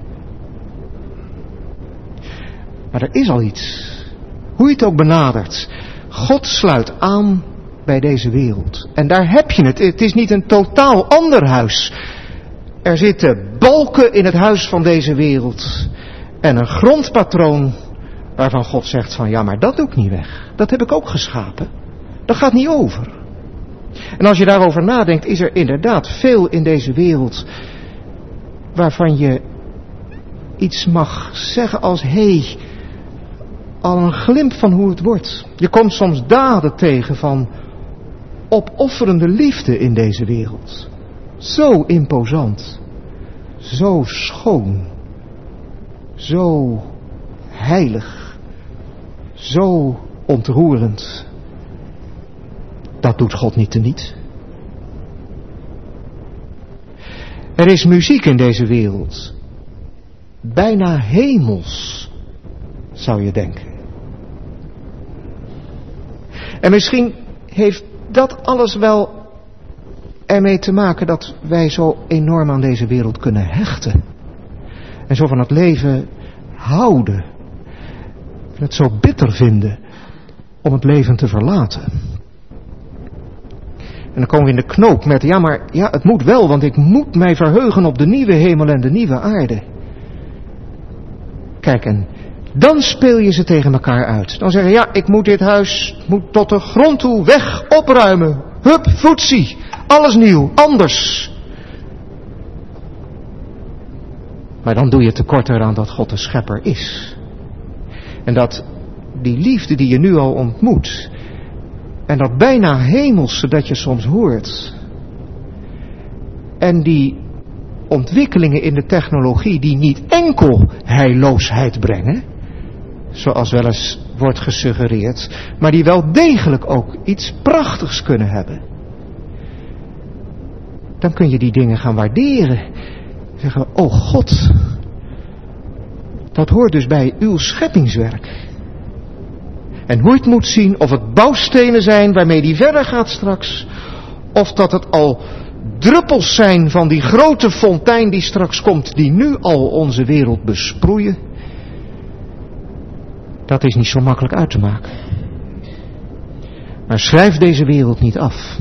Maar er is al iets. Hoe je het ook benadert. God sluit aan bij deze wereld. En daar heb je het. Het is niet een totaal ander huis. Er zitten balken in het huis van deze wereld. En een grondpatroon waarvan God zegt van ja, maar dat doe ik niet weg. Dat heb ik ook geschapen. Dat gaat niet over. En als je daarover nadenkt, is er inderdaad veel in deze wereld waarvan je iets mag zeggen als al een glimp van hoe het wordt. Je komt soms daden tegen van opofferende liefde in deze wereld. Zo imposant. Zo schoon. Zo heilig. Zo ontroerend. Dat doet God niet teniet. Er is muziek in deze wereld. Bijna hemels, zou je denken. En misschien heeft dat alles wel ermee te maken dat wij zo enorm aan deze wereld kunnen hechten. En zo van het leven houden. En het zo bitter vinden om het leven te verlaten. En dan komen we in de knoop met, het moet wel, want ik moet mij verheugen op de nieuwe hemel en de nieuwe aarde. Kijk, en dan speel je ze tegen elkaar uit. Dan zeggen, ik moet dit huis tot de grond toe weg opruimen. Hup, voetsie, alles nieuw, anders. Maar dan doe je tekort eraan dat God de schepper is. En dat die liefde die je nu al ontmoet, en dat bijna hemelse dat je soms hoort, en die ontwikkelingen in de technologie die niet enkel heilloosheid brengen, zoals wel eens wordt gesuggereerd, maar die wel degelijk ook iets prachtigs kunnen hebben. Dan kun je die dingen gaan waarderen. Zeggen, oh God, dat hoort dus bij uw scheppingswerk. En hoe je het moet zien, of het bouwstenen zijn waarmee die verder gaat straks, of dat het al druppels zijn van die grote fontein die straks komt, die nu al onze wereld besproeien. Dat is niet zo makkelijk uit te maken. Maar schrijf deze wereld niet af.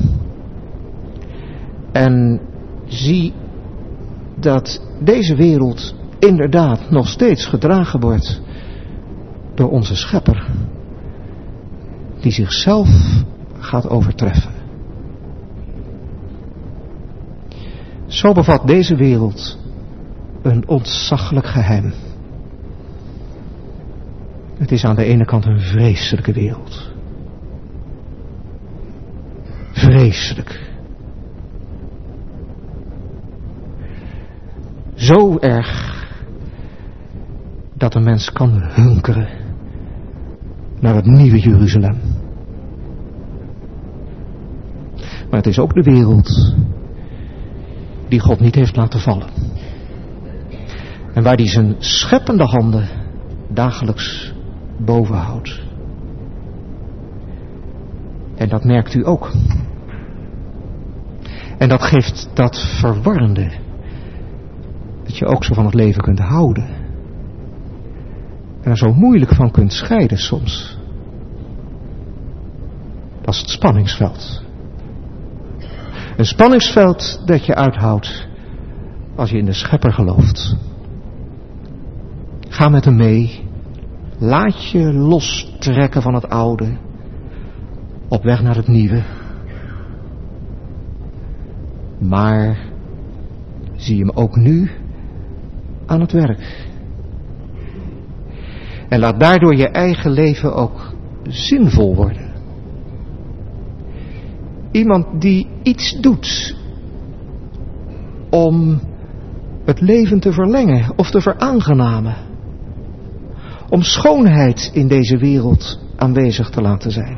En zie dat deze wereld inderdaad nog steeds gedragen wordt door onze schepper, die zichzelf gaat overtreffen. Zo bevat deze wereld een ontzaglijk geheim. Het is aan de ene kant een vreselijke wereld. Vreselijk. Zo erg dat een mens kan hunkeren naar het nieuwe Jeruzalem. Maar het is ook de wereld die God niet heeft laten vallen. En waar hij zijn scheppende handen dagelijks boven houdt. En dat merkt u ook. En dat geeft dat verwarrende. Dat je ook zo van het leven kunt houden. En er zo moeilijk van kunt scheiden soms. Dat is het spanningsveld. Een spanningsveld dat je uithoudt als je in de schepper gelooft. Ga met hem mee. Laat je lostrekken van het oude. Op weg naar het nieuwe. Maar zie hem ook nu aan het werk. En laat daardoor je eigen leven ook zinvol worden. Iemand die iets doet om het leven te verlengen of te veraangenamen. Om schoonheid in deze wereld aanwezig te laten zijn.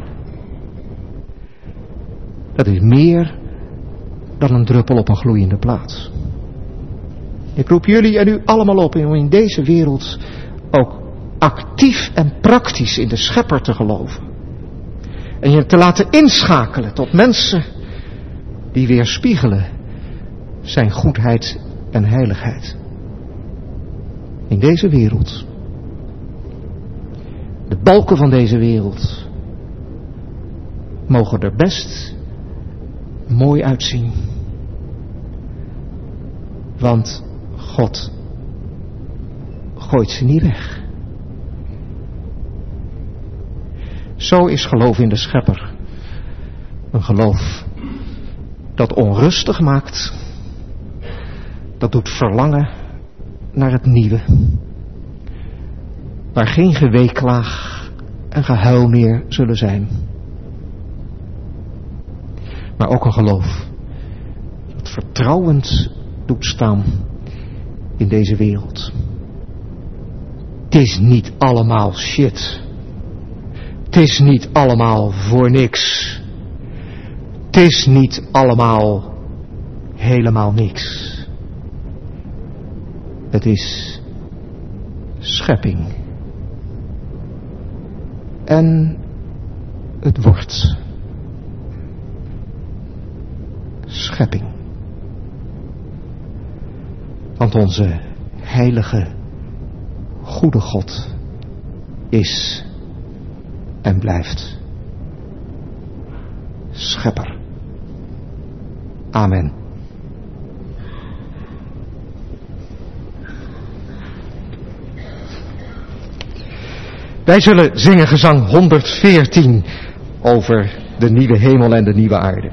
Dat is meer dan een druppel op een gloeiende plaat. Ik roep jullie en u allemaal op om in deze wereld ook actief en praktisch in de schepper te geloven. En je te laten inschakelen tot mensen die weerspiegelen zijn goedheid en heiligheid. In deze wereld. De balken van deze wereld mogen er best mooi uitzien. Want God gooit ze niet weg. Zo is geloof in de Schepper een geloof dat onrustig maakt, dat doet verlangen naar het nieuwe, waar geen geweeklaag en gehuil meer zullen zijn. Maar ook een geloof dat vertrouwend doet staan in deze wereld. Het is niet allemaal shit. Het is niet allemaal voor niks. Het is niet allemaal helemaal niks. Het is schepping. En het wordt schepping. Want onze heilige, goede God is en blijft Schepper. Amen. Wij zullen zingen gezang 114 over de nieuwe hemel en de nieuwe aarde.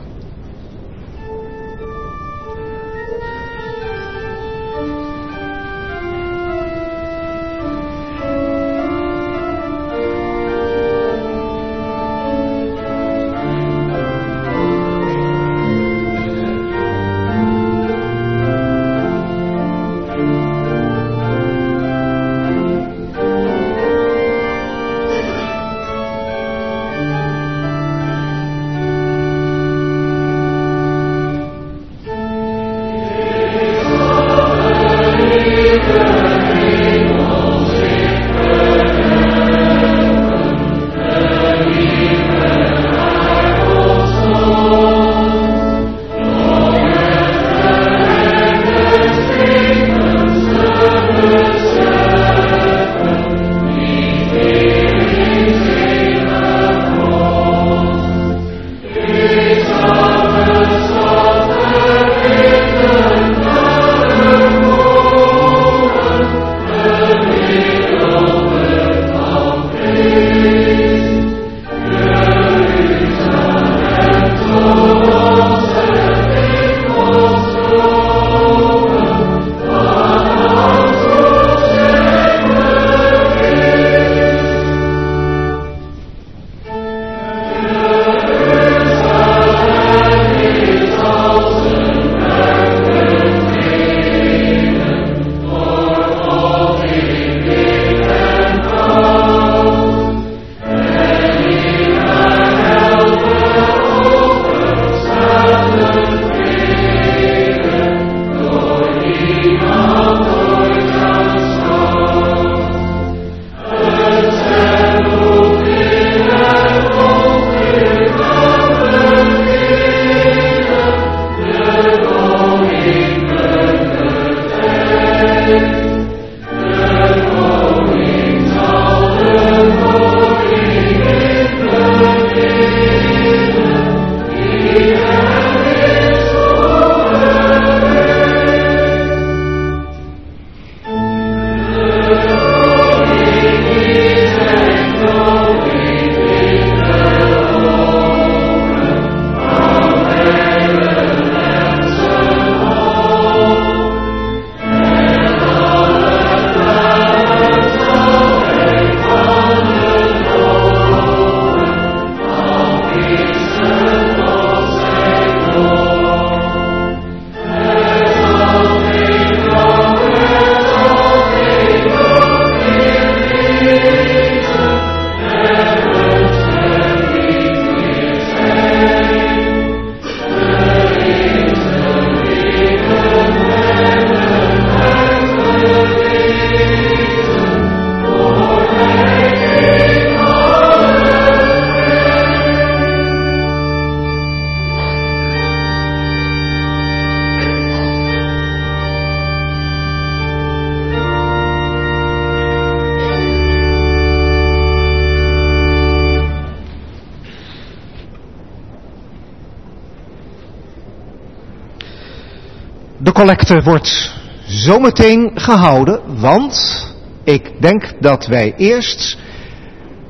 De collecte wordt zometeen gehouden, want ik denk dat wij eerst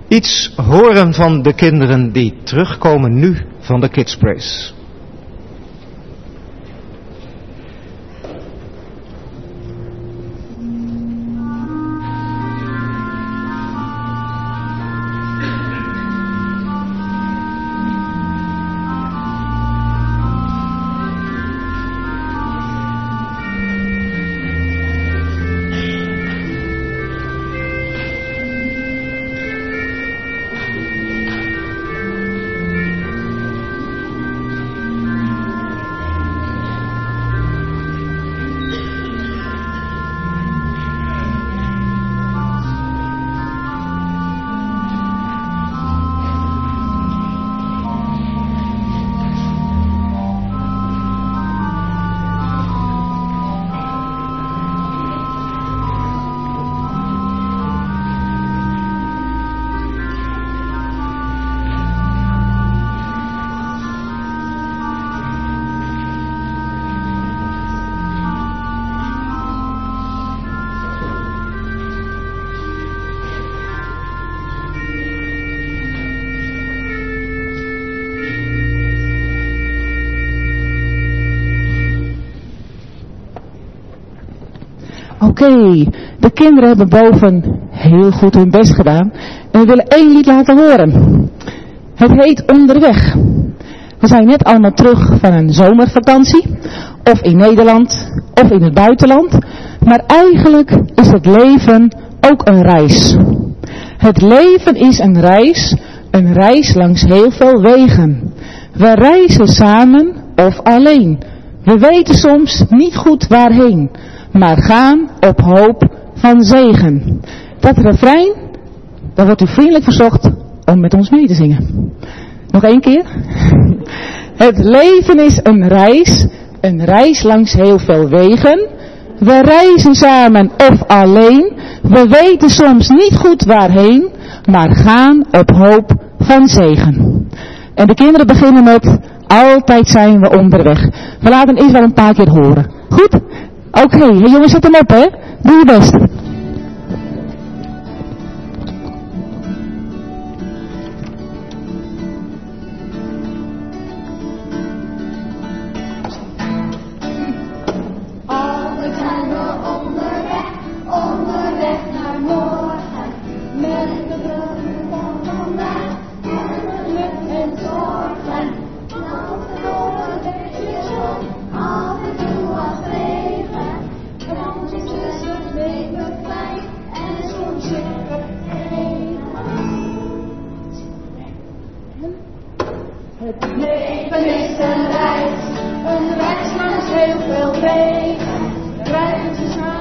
iets horen van de kinderen die terugkomen nu van de Kids Praise. Oké, de kinderen hebben boven heel goed hun best gedaan. En we willen 1 lied laten horen. Het heet Onderweg. We zijn net allemaal terug van een zomervakantie. Of in Nederland, of in het buitenland. Maar eigenlijk is het leven ook een reis. Het leven is een reis langs heel veel wegen. We reizen samen of alleen. We weten soms niet goed waarheen. Maar gaan op hoop van zegen. Dat refrein, daar wordt u vriendelijk verzocht om met ons mee te zingen. Nog 1 keer. Het leven is een reis langs heel veel wegen. We reizen samen of alleen. We weten soms niet goed waarheen, maar gaan op hoop van zegen. En de kinderen beginnen met, altijd zijn we onderweg. We laten hem eerst wel een paar keer horen. Goed? Oké, jongens, zet hem op, hè. Doe je best. Altijd zijn we onderweg naar morgen. Met de druk van vandaag en geluk en zorgen. Altijd door het beetje zon, af en toe wat regen. Leven fijn en soms zeker het leven is een reis langs heel veel wegen. Reizen samen.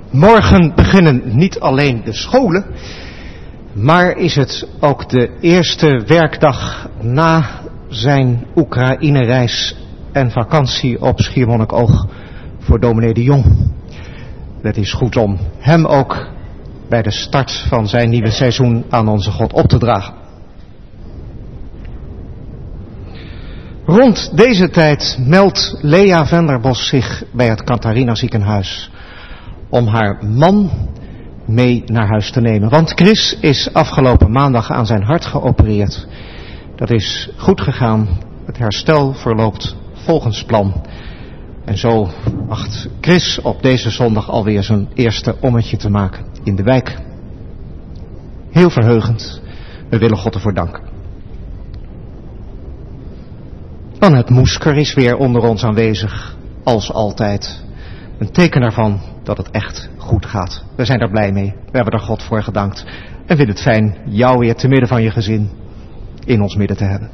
Morgen beginnen niet alleen de scholen, maar is het ook de eerste werkdag na zijn Oekraïne-reis en vakantie op Schiermonnikoog voor dominee de Jong. Het is goed om hem ook bij de start van zijn nieuwe seizoen aan onze God op te dragen. Rond deze tijd meldt Lea Venderbos zich bij het Catharina ziekenhuis om haar man mee naar huis te nemen. Want Chris is afgelopen maandag aan zijn hart geopereerd. Dat is goed gegaan. Het herstel verloopt volgens plan. En zo wacht Chris op deze zondag alweer zijn eerste ommetje te maken in de wijk. Heel verheugend. We willen God ervoor danken. Annette Moesker is weer onder ons aanwezig, als altijd. Een teken daarvan dat het echt goed gaat. We zijn er blij mee. We hebben er God voor gedankt. En vinden het fijn jou weer te midden van je gezin in ons midden te hebben.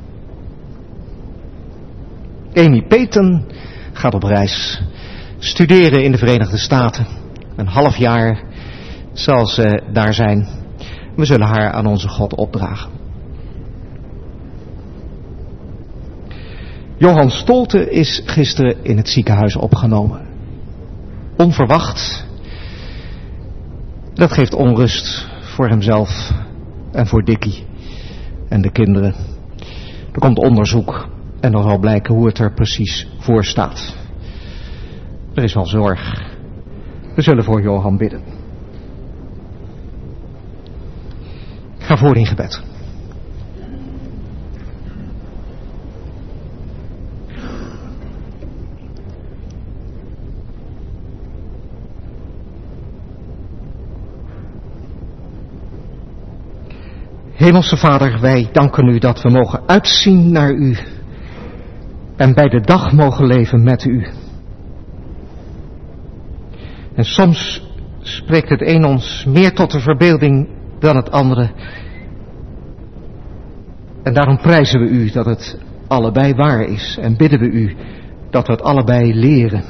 Amy Peyton gaat op reis. Studeren in de Verenigde Staten. Een half jaar zal ze daar zijn. We zullen haar aan onze God opdragen. Johan Stolte is gisteren in het ziekenhuis opgenomen. Onverwacht. Dat geeft onrust voor hemzelf en voor Dickie en de kinderen. Er komt onderzoek en dan zal blijken hoe het er precies voor staat. Er is wel zorg. We zullen voor Johan bidden. Ik ga voor in gebed. Hemelse Vader, wij danken u dat we mogen uitzien naar u en bij de dag mogen leven met u. En soms spreekt het een ons meer tot de verbeelding dan het andere. En daarom prijzen we u dat het allebei waar is en bidden we u dat we het allebei leren.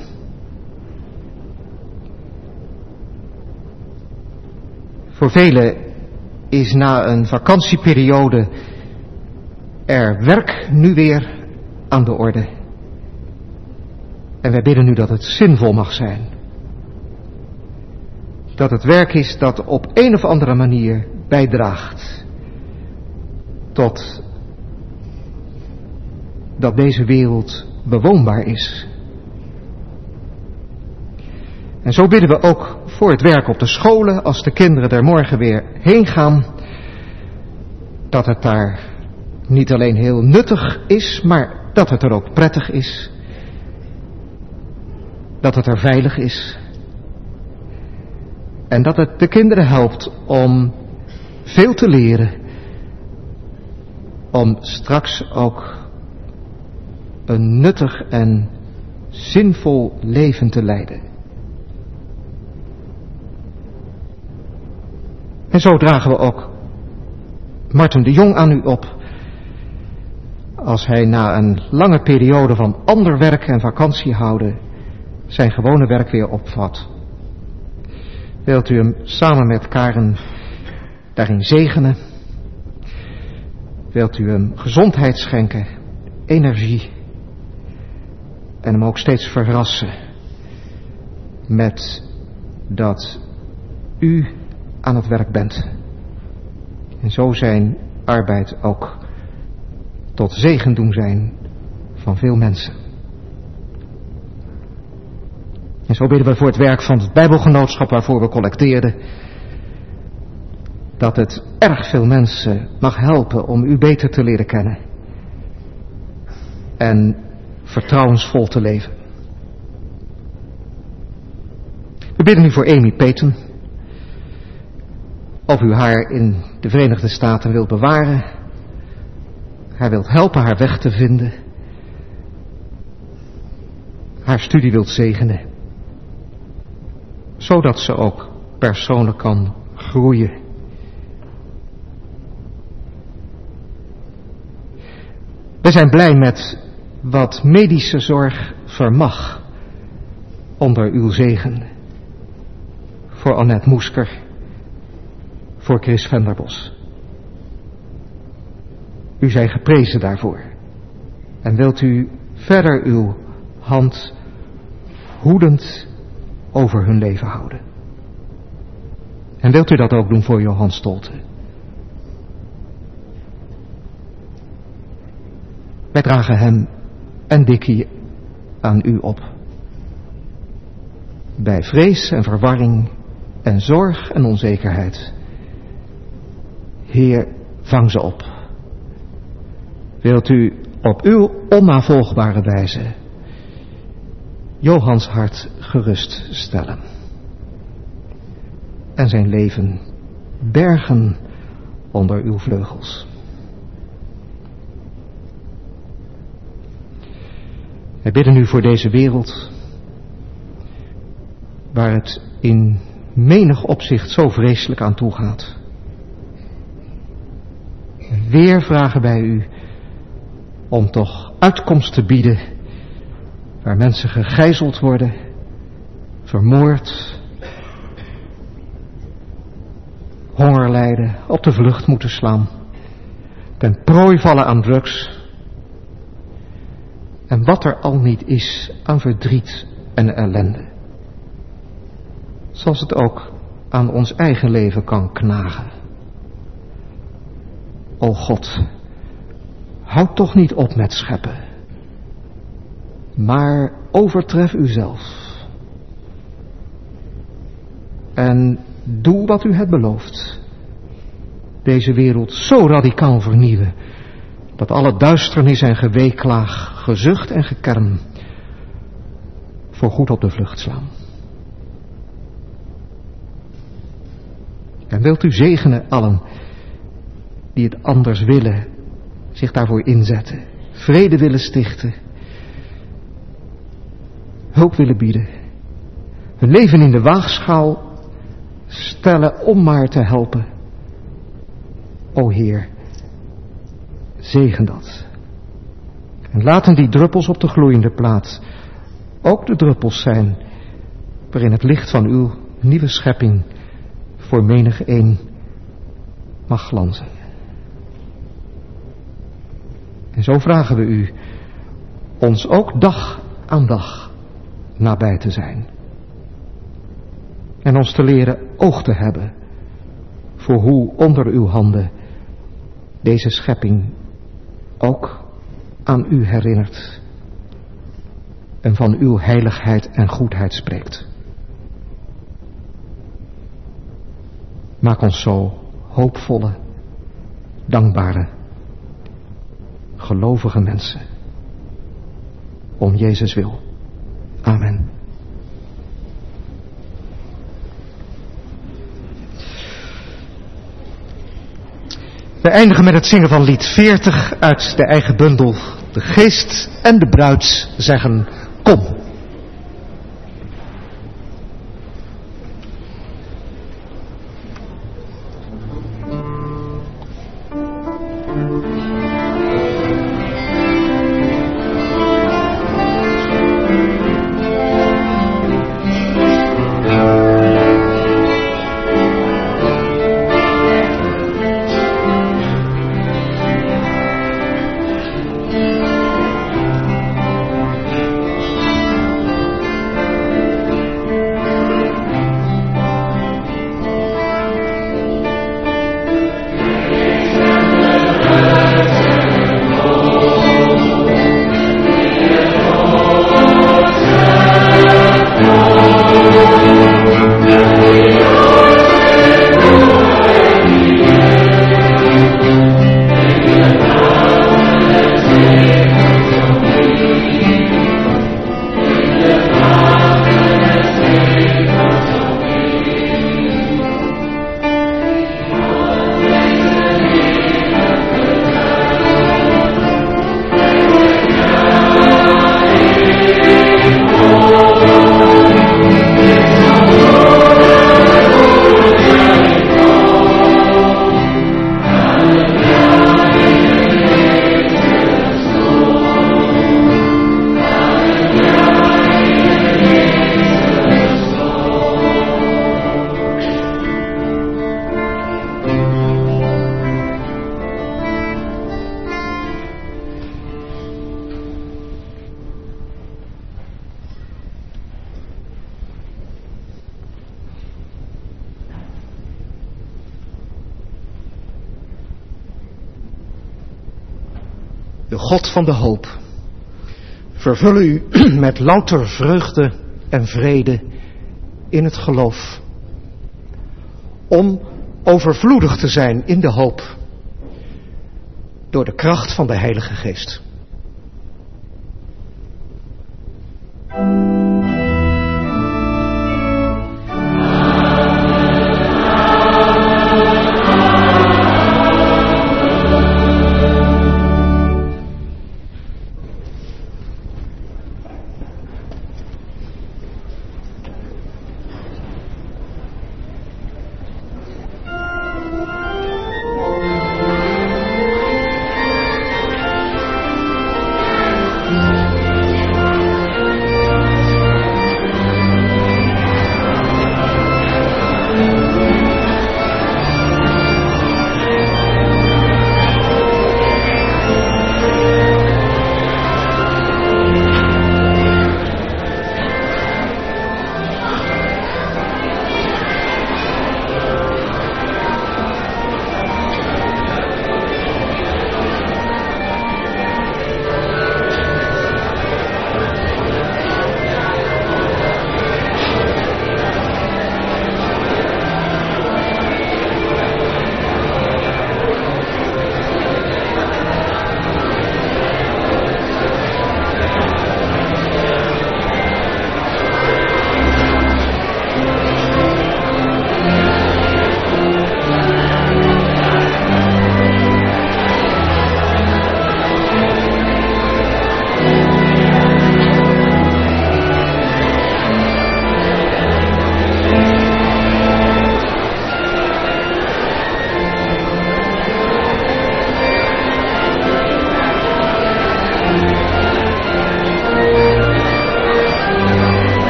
Voor velen is na een vakantieperiode er werk nu weer aan de orde. En wij bidden nu dat het zinvol mag zijn. Dat het werk is dat op een of andere manier bijdraagt tot dat deze wereld bewoonbaar is. En zo bidden we ook voor het werk op de scholen, als de kinderen er morgen weer heen gaan, dat het daar niet alleen heel nuttig is, maar dat het er ook prettig is. Dat het er veilig is. En dat het de kinderen helpt om veel te leren. Om straks ook een nuttig en zinvol leven te leiden. En zo dragen we ook Marten de Jong aan u op. Als hij na een lange periode van ander werk en vakantie houden zijn gewone werk weer opvat. Wilt u hem samen met Karen daarin zegenen? Wilt u hem gezondheid schenken, energie en hem ook steeds verrassen met dat u aan het werk bent. En zo zijn arbeid ook tot zegen doen zijn van veel mensen. En zo bidden we voor het werk van het Bijbelgenootschap waarvoor we collecteerden, dat het erg veel mensen mag helpen om u beter te leren kennen en vertrouwensvol te leven. We bidden nu voor Amy Peyton. Of u haar in de Verenigde Staten wilt bewaren, haar wilt helpen haar weg te vinden, haar studie wilt zegenen, zodat ze ook persoonlijk kan groeien. We zijn blij met wat medische zorg vermag onder uw zegen. voor Annette Moesker, voor Chris Venderbos. U zij geprezen daarvoor. En wilt u verder uw hand hoedend over hun leven houden. En wilt u dat ook doen voor Johan Stolte. Wij dragen hem en Dickie aan u op. Bij vrees en verwarring en zorg en onzekerheid. Heer, vang ze op. Wilt u op uw onnavolgbare wijze Johans hart gerust stellen. En zijn leven bergen onder uw vleugels. Wij bidden u voor deze wereld, waar het in menig opzicht zo vreselijk aan toe gaat. Weer vragen wij u om toch uitkomst te bieden, waar mensen gegijzeld worden, vermoord, honger lijden, op de vlucht moeten slaan, ten prooi vallen aan drugs. En wat er al niet is aan verdriet en ellende. Zoals het ook aan ons eigen leven kan knagen. O God, houd toch niet op met scheppen, maar overtref uzelf. En doe wat u hebt beloofd. Deze wereld zo radicaal vernieuwen, dat alle duisternis en geweeklaag, gezucht en gekerm voorgoed op de vlucht slaan. En wilt u zegenen allen die het anders willen, zich daarvoor inzetten, vrede willen stichten, hulp willen bieden, hun leven in de waagschaal stellen om maar te helpen. O Heer, zegen dat. En laten die druppels op de gloeiende plaat ook de druppels zijn waarin het licht van uw nieuwe schepping voor menig een mag glanzen. En zo vragen we u ons ook dag aan dag nabij te zijn. En ons te leren oog te hebben voor hoe onder uw handen deze schepping ook aan u herinnert en van uw heiligheid en goedheid spreekt. Maak ons zo hoopvolle, dankbare, gelovige mensen. Om Jezus wil. Amen. We eindigen met het zingen van lied 40 uit de eigen bundel. De geest en de bruid zeggen kom. Kom. God van de hoop, vervul u met louter vreugde en vrede in het geloof, om overvloedig te zijn in de hoop, door de kracht van de Heilige Geest.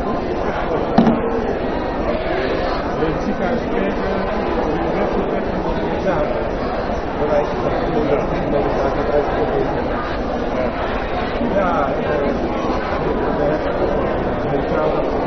In het ziekenhuis kregen we net zo weg van de examen. Bij wijze van de zaak het uitgevoerd. Ja, we hebben een